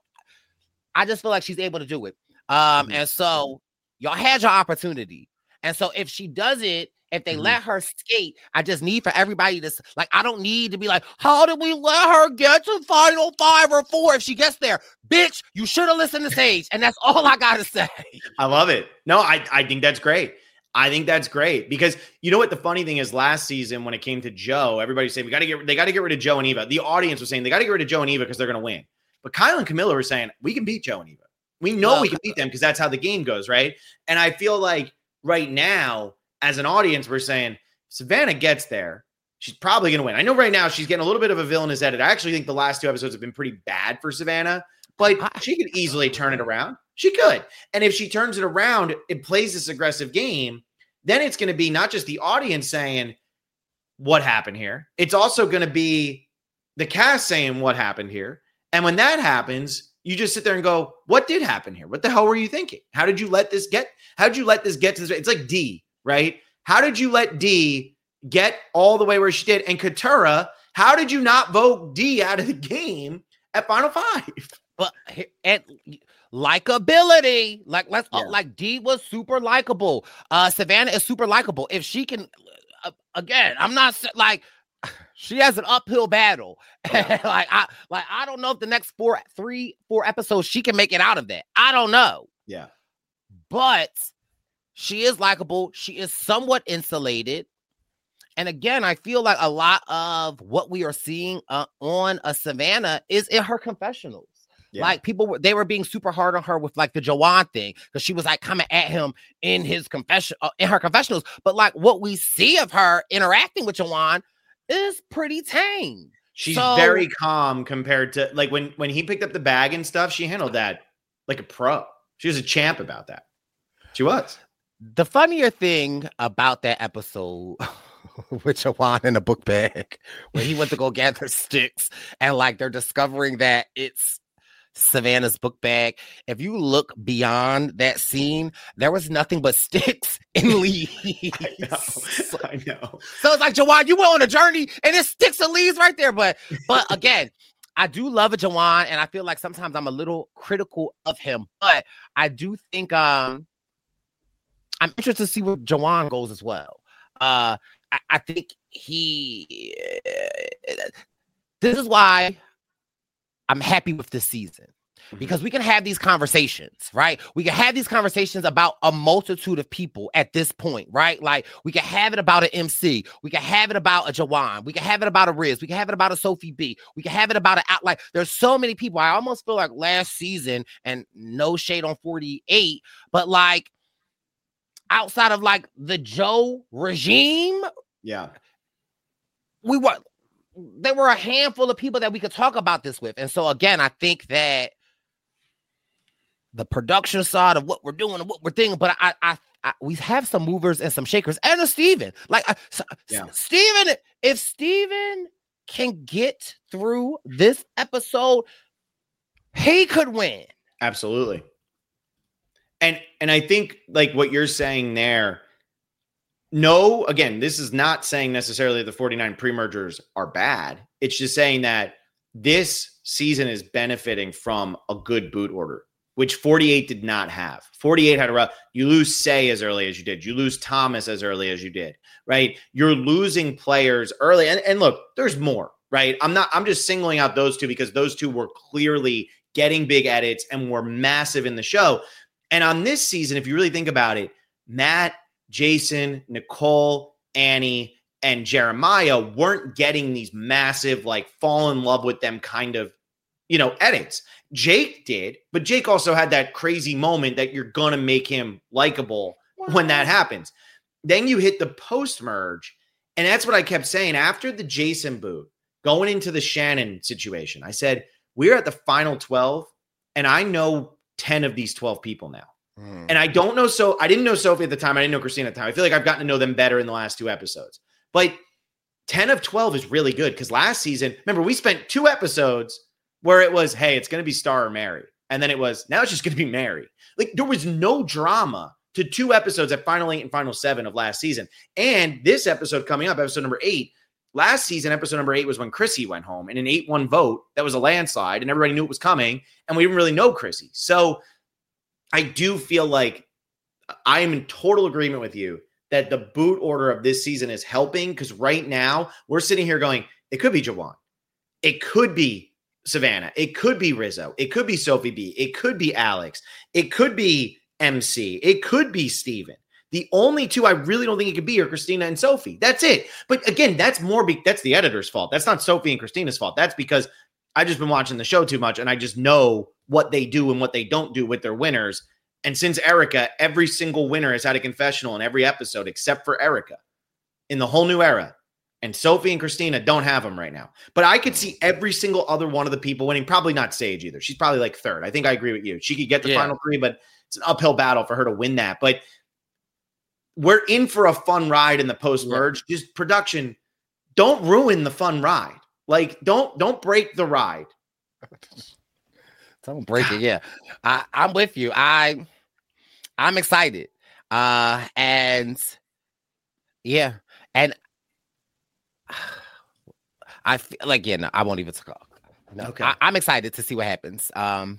I just feel like she's able to do it. Um,
Mhm.
and so y'all had your opportunity. And so if she does it, if they
Mhm.
let her skate, I just need for everybody to, s- like, I don't need to be like, how did we let her get to final five or four if she gets there? Bitch, you should have listened to Sage. And that's all I got to say.
I love it. No, I, I think that's great. I think that's great because you know what the funny thing is last season when it came to Joe, everybody's saying we got to get they got to get rid of Joe and Eva. The audience was saying they got to get rid of Joe and Eva because they're going to win. But Kyle and Camilla were saying we can beat Joe and Eva. We know
Well,
we can beat them because that's how the game goes, right? And I feel like right now, as an audience, we're saying Savannah gets there. She's probably going to win. I know right now she's getting a little bit of a villainous edit. I actually think the last two episodes have been pretty bad for Savannah, but
I-
she could easily turn it around. She could. And if she turns it around and plays this aggressive game, then it's going to be not just the audience saying, what happened here? It's also going to be the cast saying, what happened here? And when that happens, you just sit there and go, what did happen here? What the hell were you thinking? How did you let this get? How did you let this get to this? It's like D, right? How did you let D get all the way where she did? And Katurah, how did you not vote D out of the game at Final Five?
But he- and likability, like let's uh,
Yeah.
like D was super likable. Uh, Savannah is super likable. If she can, uh, again, I'm not sa- like she has an uphill battle. like I like I don't know if the next four, three, four episodes she can make it out of that. I don't know,
Yeah.
but she is likable. She is somewhat insulated. And again, I feel like a lot of what we are seeing uh, on a Savannah is in her confessionals.
Yeah.
Like people were, they were being super hard on her with like the Jawan thing because she was like coming at him in his confession, uh, in her confessionals. But like what we see of her interacting with Jawan is pretty tame.
She's
So-
very calm compared to like when when he picked up the bag and stuff, she handled that like a pro. She was a champ about that. She was.
The funnier thing about that episode with Jawan in a book bag, when he went to go gather sticks, and like they're discovering that it's Savannah's book bag. If you look beyond that scene, there was nothing but sticks and leaves.
I know. I know.
So it's like, Jawan, you went on a journey and there's sticks and leaves right there. But but again, I do love a Jawan, and I feel like sometimes I'm a little critical of him, but I do think um I'm interested to see where Jawan goes as well. Uh I, I think he this is why I'm happy with this season. Because we can have these conversations, right? We can have these conversations about a multitude of people at this point, right? Like we can have it about an M C. We can have it about a Jawan. We can have it about a Riz. We can have it about a Sophie B. We can have it about an out. Like there's so many people. I almost feel like last season, and no shade on forty-eight, but like outside of like the Joe regime,
Yeah.
we were there were a handful of people that we could talk about this with. And so again, I think that the production side of what we're doing and what we're thinking. But I, I, I we have some movers and some shakers, and a Steven. Like I, so, yeah. Steven, if Steven can get through this episode, he could win.
Absolutely. And and I think like what you're saying there, no, again, this is not saying necessarily the forty-nine pre-mergers are bad. It's just saying that this season is benefiting from a good boot order, which forty-eight did not have. forty-eight had a rough. You lose Say as early as you did. You lose Thomas as early as you did, right? You're losing players early. And, and look, there's more, right? I'm not, I'm just singling out those two because those two were clearly getting big edits and were massive in the show. And on this season, if you really think about it, Matt, Jason, Nicole, Annie, and Jeremiah weren't getting these massive, like, fall in love with them kind of, you know, edits. Jake did, but Jake also had that crazy moment that you're going to make him likable wow. when that happens. Then you hit the post-merge, and that's what I kept saying. After the Jason boot, going into the Shannon situation, I said, we're at the final twelve, and I know ten of these twelve people now. Mm. And I don't know, so I didn't know Sophie at the time. I didn't know Christina at the time. I feel like I've gotten to know them better in the last two episodes. But ten of twelve is really good because last season, remember, we spent two episodes where it was, hey, it's going to be Star or Mary. And then it was, now it's just going to be Mary. Like, there was no drama to two episodes at Final Eight and Final Seven of last season. And this episode coming up, episode number eight, last season, episode number eight was when Chrissy went home in an eight one vote. That was a landslide, and everybody knew it was coming, and we didn't really know Chrissy. So I do feel like I am in total agreement with you that the boot order of this season is helping, because right now we're sitting here going, it could be Jawan. It could be Savannah. It could be Rizzo. It could be Sophie B. It could be Alex. It could be M C. It could be Steven. The only two I really don't think it could be are Christina and Sophie. That's it. But again, that's more, be- that's the editor's fault. That's not Sophie and Christina's fault. That's because I've just been watching the show too much, and I just know what they do and what they don't do with their winners. And since Erica, every single winner has had a confessional in every episode except for Erica in the whole new era. And Sophie and Christina don't have them right now. But I could see every single other one of the people winning. Probably not Sage either. She's probably like third. I think I agree with you. She could get the yeah. final three, but it's an uphill battle for her to win that. But we're in for a fun ride in the post-merge. Yeah. Just production, don't ruin the fun ride. Like, don't don't break the ride.
Don't break it. Yeah, I, I'm with you. I I'm excited. Uh, and yeah, and I feel like yeah, no, I won't even talk. No, okay, I, I'm excited to see what happens. Um.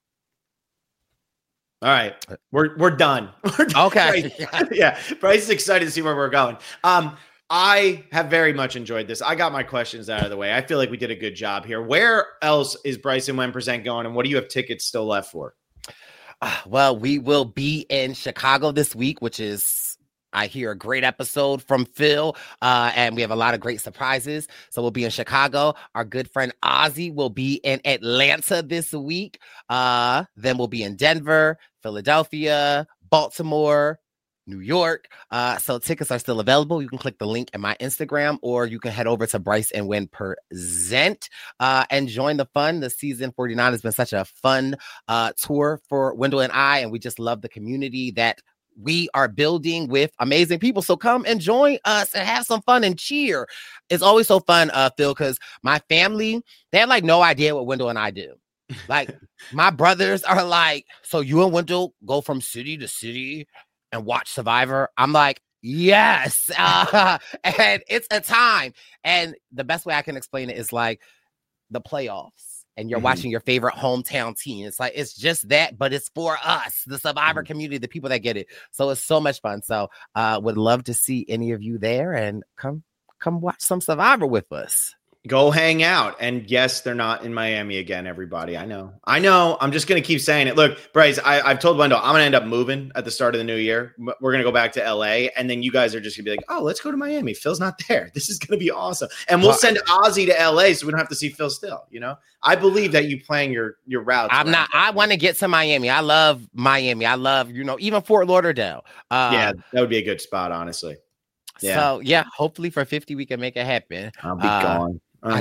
All right, we're we're done. We're done.
Okay,
yeah, Bryce is excited to see where we're going. Um, I have very much enjoyed this. I got my questions out of the way. I feel like we did a good job here. Where else is Bryson When Present going, and what do you have tickets still left for?
Uh, well, we will be in Chicago this week, which is, I hear, a great episode from Phil, uh, and we have a lot of great surprises. So we'll be in Chicago. Our good friend Ozzy will be in Atlanta this week. Uh, then we'll be in Denver, Philadelphia, Baltimore, New York. Uh, so tickets are still available. You can click the link in my Instagram, or you can head over to Bryce and When Present uh, and join the fun. The season forty-nine has been such a fun uh, tour for Wendell and I, and we just love the community that we are building with amazing people. So come and join us and have some fun and cheer. It's always so fun, uh, Phil, because my family, they have like no idea what Wendell and I do. Like, my brothers are like, so you and Wendell go from city to city and watch Survivor? I'm like, yes. Uh, and it's a time. And the best way I can explain it is like the playoffs, and you're mm-hmm. watching your favorite hometown team. It's like, it's just that, but it's for us, the Survivor mm-hmm. community, the people that get it. So it's so much fun. So uh, would love to see any of you there, and come, come watch some Survivor with us.
Go hang out. And yes, they're not in Miami again, everybody. I know. I know. I'm just going to keep saying it. Look, Bryce, I, I've told Wendell I'm going to end up moving at the start of the new year. We're going to go back to L A, and then you guys are just going to be like, oh, let's go to Miami. Phil's not there. This is going to be awesome. And we'll send Ozzy to L A so we don't have to see Phil still. You know, I believe that you plan your, your routes.
I'm not. I want to get to Miami. I love Miami. I love, you know, even Fort Lauderdale. Uh,
yeah, that would be a good spot, honestly.
Yeah. So, yeah, hopefully for fifty we can make it happen.
I'll be uh, gone. All
I,
right.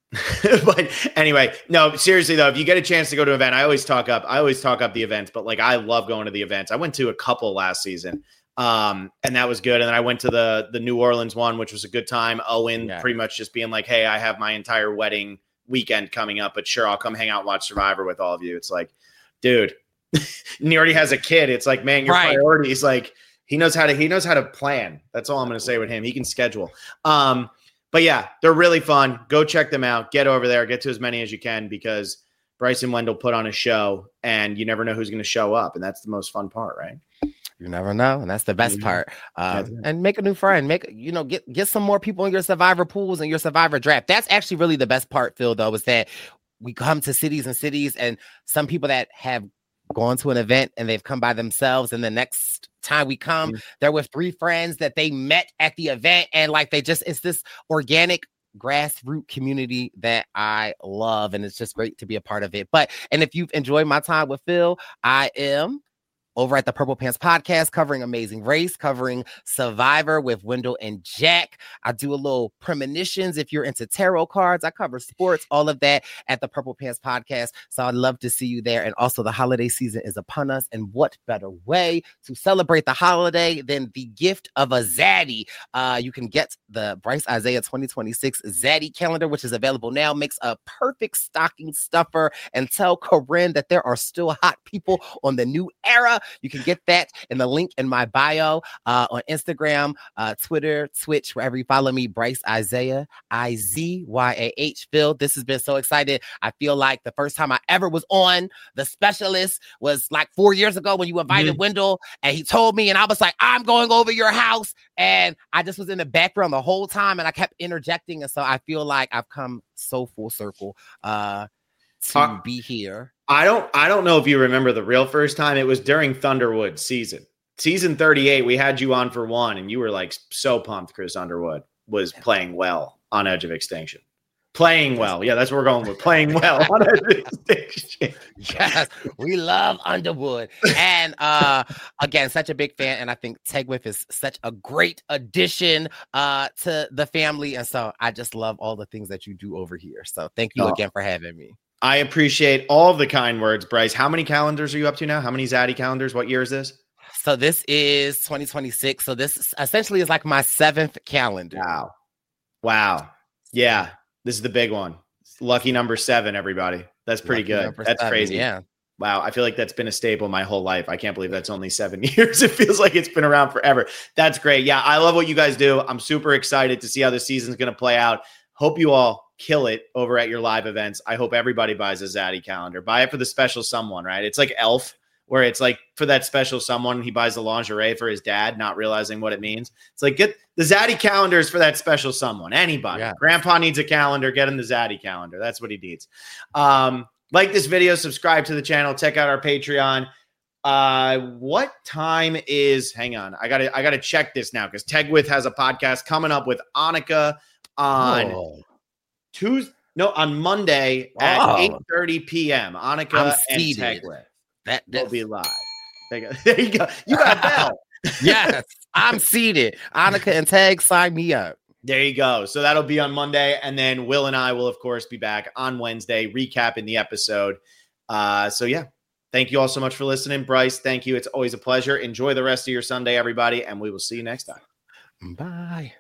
But anyway, no, seriously though, if you get a chance to go to an event, I always talk up, I always talk up the events, but like I love going to the events. I went to a couple last season. Um, and that was good. And then I went to the the New Orleans one, which was a good time. Owen yeah. pretty much just being like, hey, I have my entire wedding weekend coming up, but sure, I'll come hang out and watch Survivor with all of you. It's like, dude, and he already has a kid. It's like, man, your right. priorities, like he knows how to, he knows how to plan. That's all I'm going to say with him. He can schedule. Um, But yeah, they're really fun. Go check them out. Get over there. Get to as many as you can because Bryson Wendell put on a show and you never know who's going to show up. And that's the most fun part, right?
You never know. And that's the best mm-hmm. part. Um, and make a new friend. Make, you know, get, get some more people in your Survivor pools and your Survivor draft. That's actually really the best part, Phil, though, is that we come to cities and cities and some people that have gone to an event and they've come by themselves and the next time we come, mm-hmm. they're with three friends that they met at the event and like they just, it's this organic grassroots community that I love and it's just great to be a part of it. But, and if you've enjoyed my time with Phil, I am over at the Purple Pants Podcast, covering Amazing Race, covering Survivor with Wendell and Jack. I do a little premonitions if you're into tarot cards. I cover sports, all of that at the Purple Pants Podcast. So I'd love to see you there. And also the holiday season is upon us. And what better way to celebrate the holiday than the gift of a Zaddy? Uh, you can get the Bryce Isaiah twenty twenty-six Zaddy calendar, which is available now. Makes a perfect stocking stuffer. And tell Corinne that there are still hot people on the new era. You can get that in the link in my bio uh, on Instagram, uh, Twitter, Twitch, wherever you follow me, Bryce Isaiah, I Z Y A H. Phil, this has been so excited. I feel like the first time I ever was on The Specialist was like four years ago when you invited mm-hmm. Wendell and he told me and I was like, I'm going over your house. And I just was in the background the whole time and I kept interjecting. And so I feel like I've come so full circle uh, to uh- be here.
I don't I don't know if you remember the real first time. It was during Thunderwood season. Season thirty-eight, we had you on for one, and you were like so pumped Chris Underwood was playing well on Edge of Extinction. Playing well. Yeah, that's what we're going with. Playing well on Edge of Extinction.
Yes, we love Underwood. And uh, again, such a big fan. And I think Tegwith is such a great addition uh, to the family. And so I just love all the things that you do over here. So thank you oh. again for having me.
I appreciate all of the kind words, Bryce. How many calendars are you up to now? How many Zaddy calendars? What year is this?
So this is twenty twenty-six. So this essentially is like my seventh calendar.
Wow. Wow. Yeah. This is the big one. Lucky number seven, everybody. That's pretty Lucky good. That's seven, crazy.
Yeah.
Wow. I feel like that's been a staple my whole life. I can't believe that's only seven years. It feels like it's been around forever. That's great. Yeah. I love what you guys do. I'm super excited to see how the season's going to play out. Hope you all kill it over at your live events. I hope everybody buys a Zaddy calendar. Buy it for the special someone, right? It's like Elf, where it's like for that special someone, he buys the lingerie for his dad, not realizing what it means. It's like, get the Zaddy calendars for that special someone. Anybody. Yeah. Grandpa needs a calendar. Get him the Zaddy calendar. That's what he needs. Um, like this video, subscribe to the channel, check out our Patreon. Uh, what time is, hang on. I gotta, I gotta check this now because Tegwith has a podcast coming up with Annika on oh. Tuesday, no, on Monday at oh. eight thirty p.m. Annika and Tegwith.
That
will be live. There you go. There you go. You got a bell.
Yes, I'm seated. Annika and Tag, sign me up.
There you go. So that'll be on Monday. And then Will and I will, of course, be back on Wednesday, recapping the episode. Uh, so, yeah, thank you all so much for listening. Bryce, thank you. It's always a pleasure. Enjoy the rest of your Sunday, everybody, and we will see you next time.
Bye.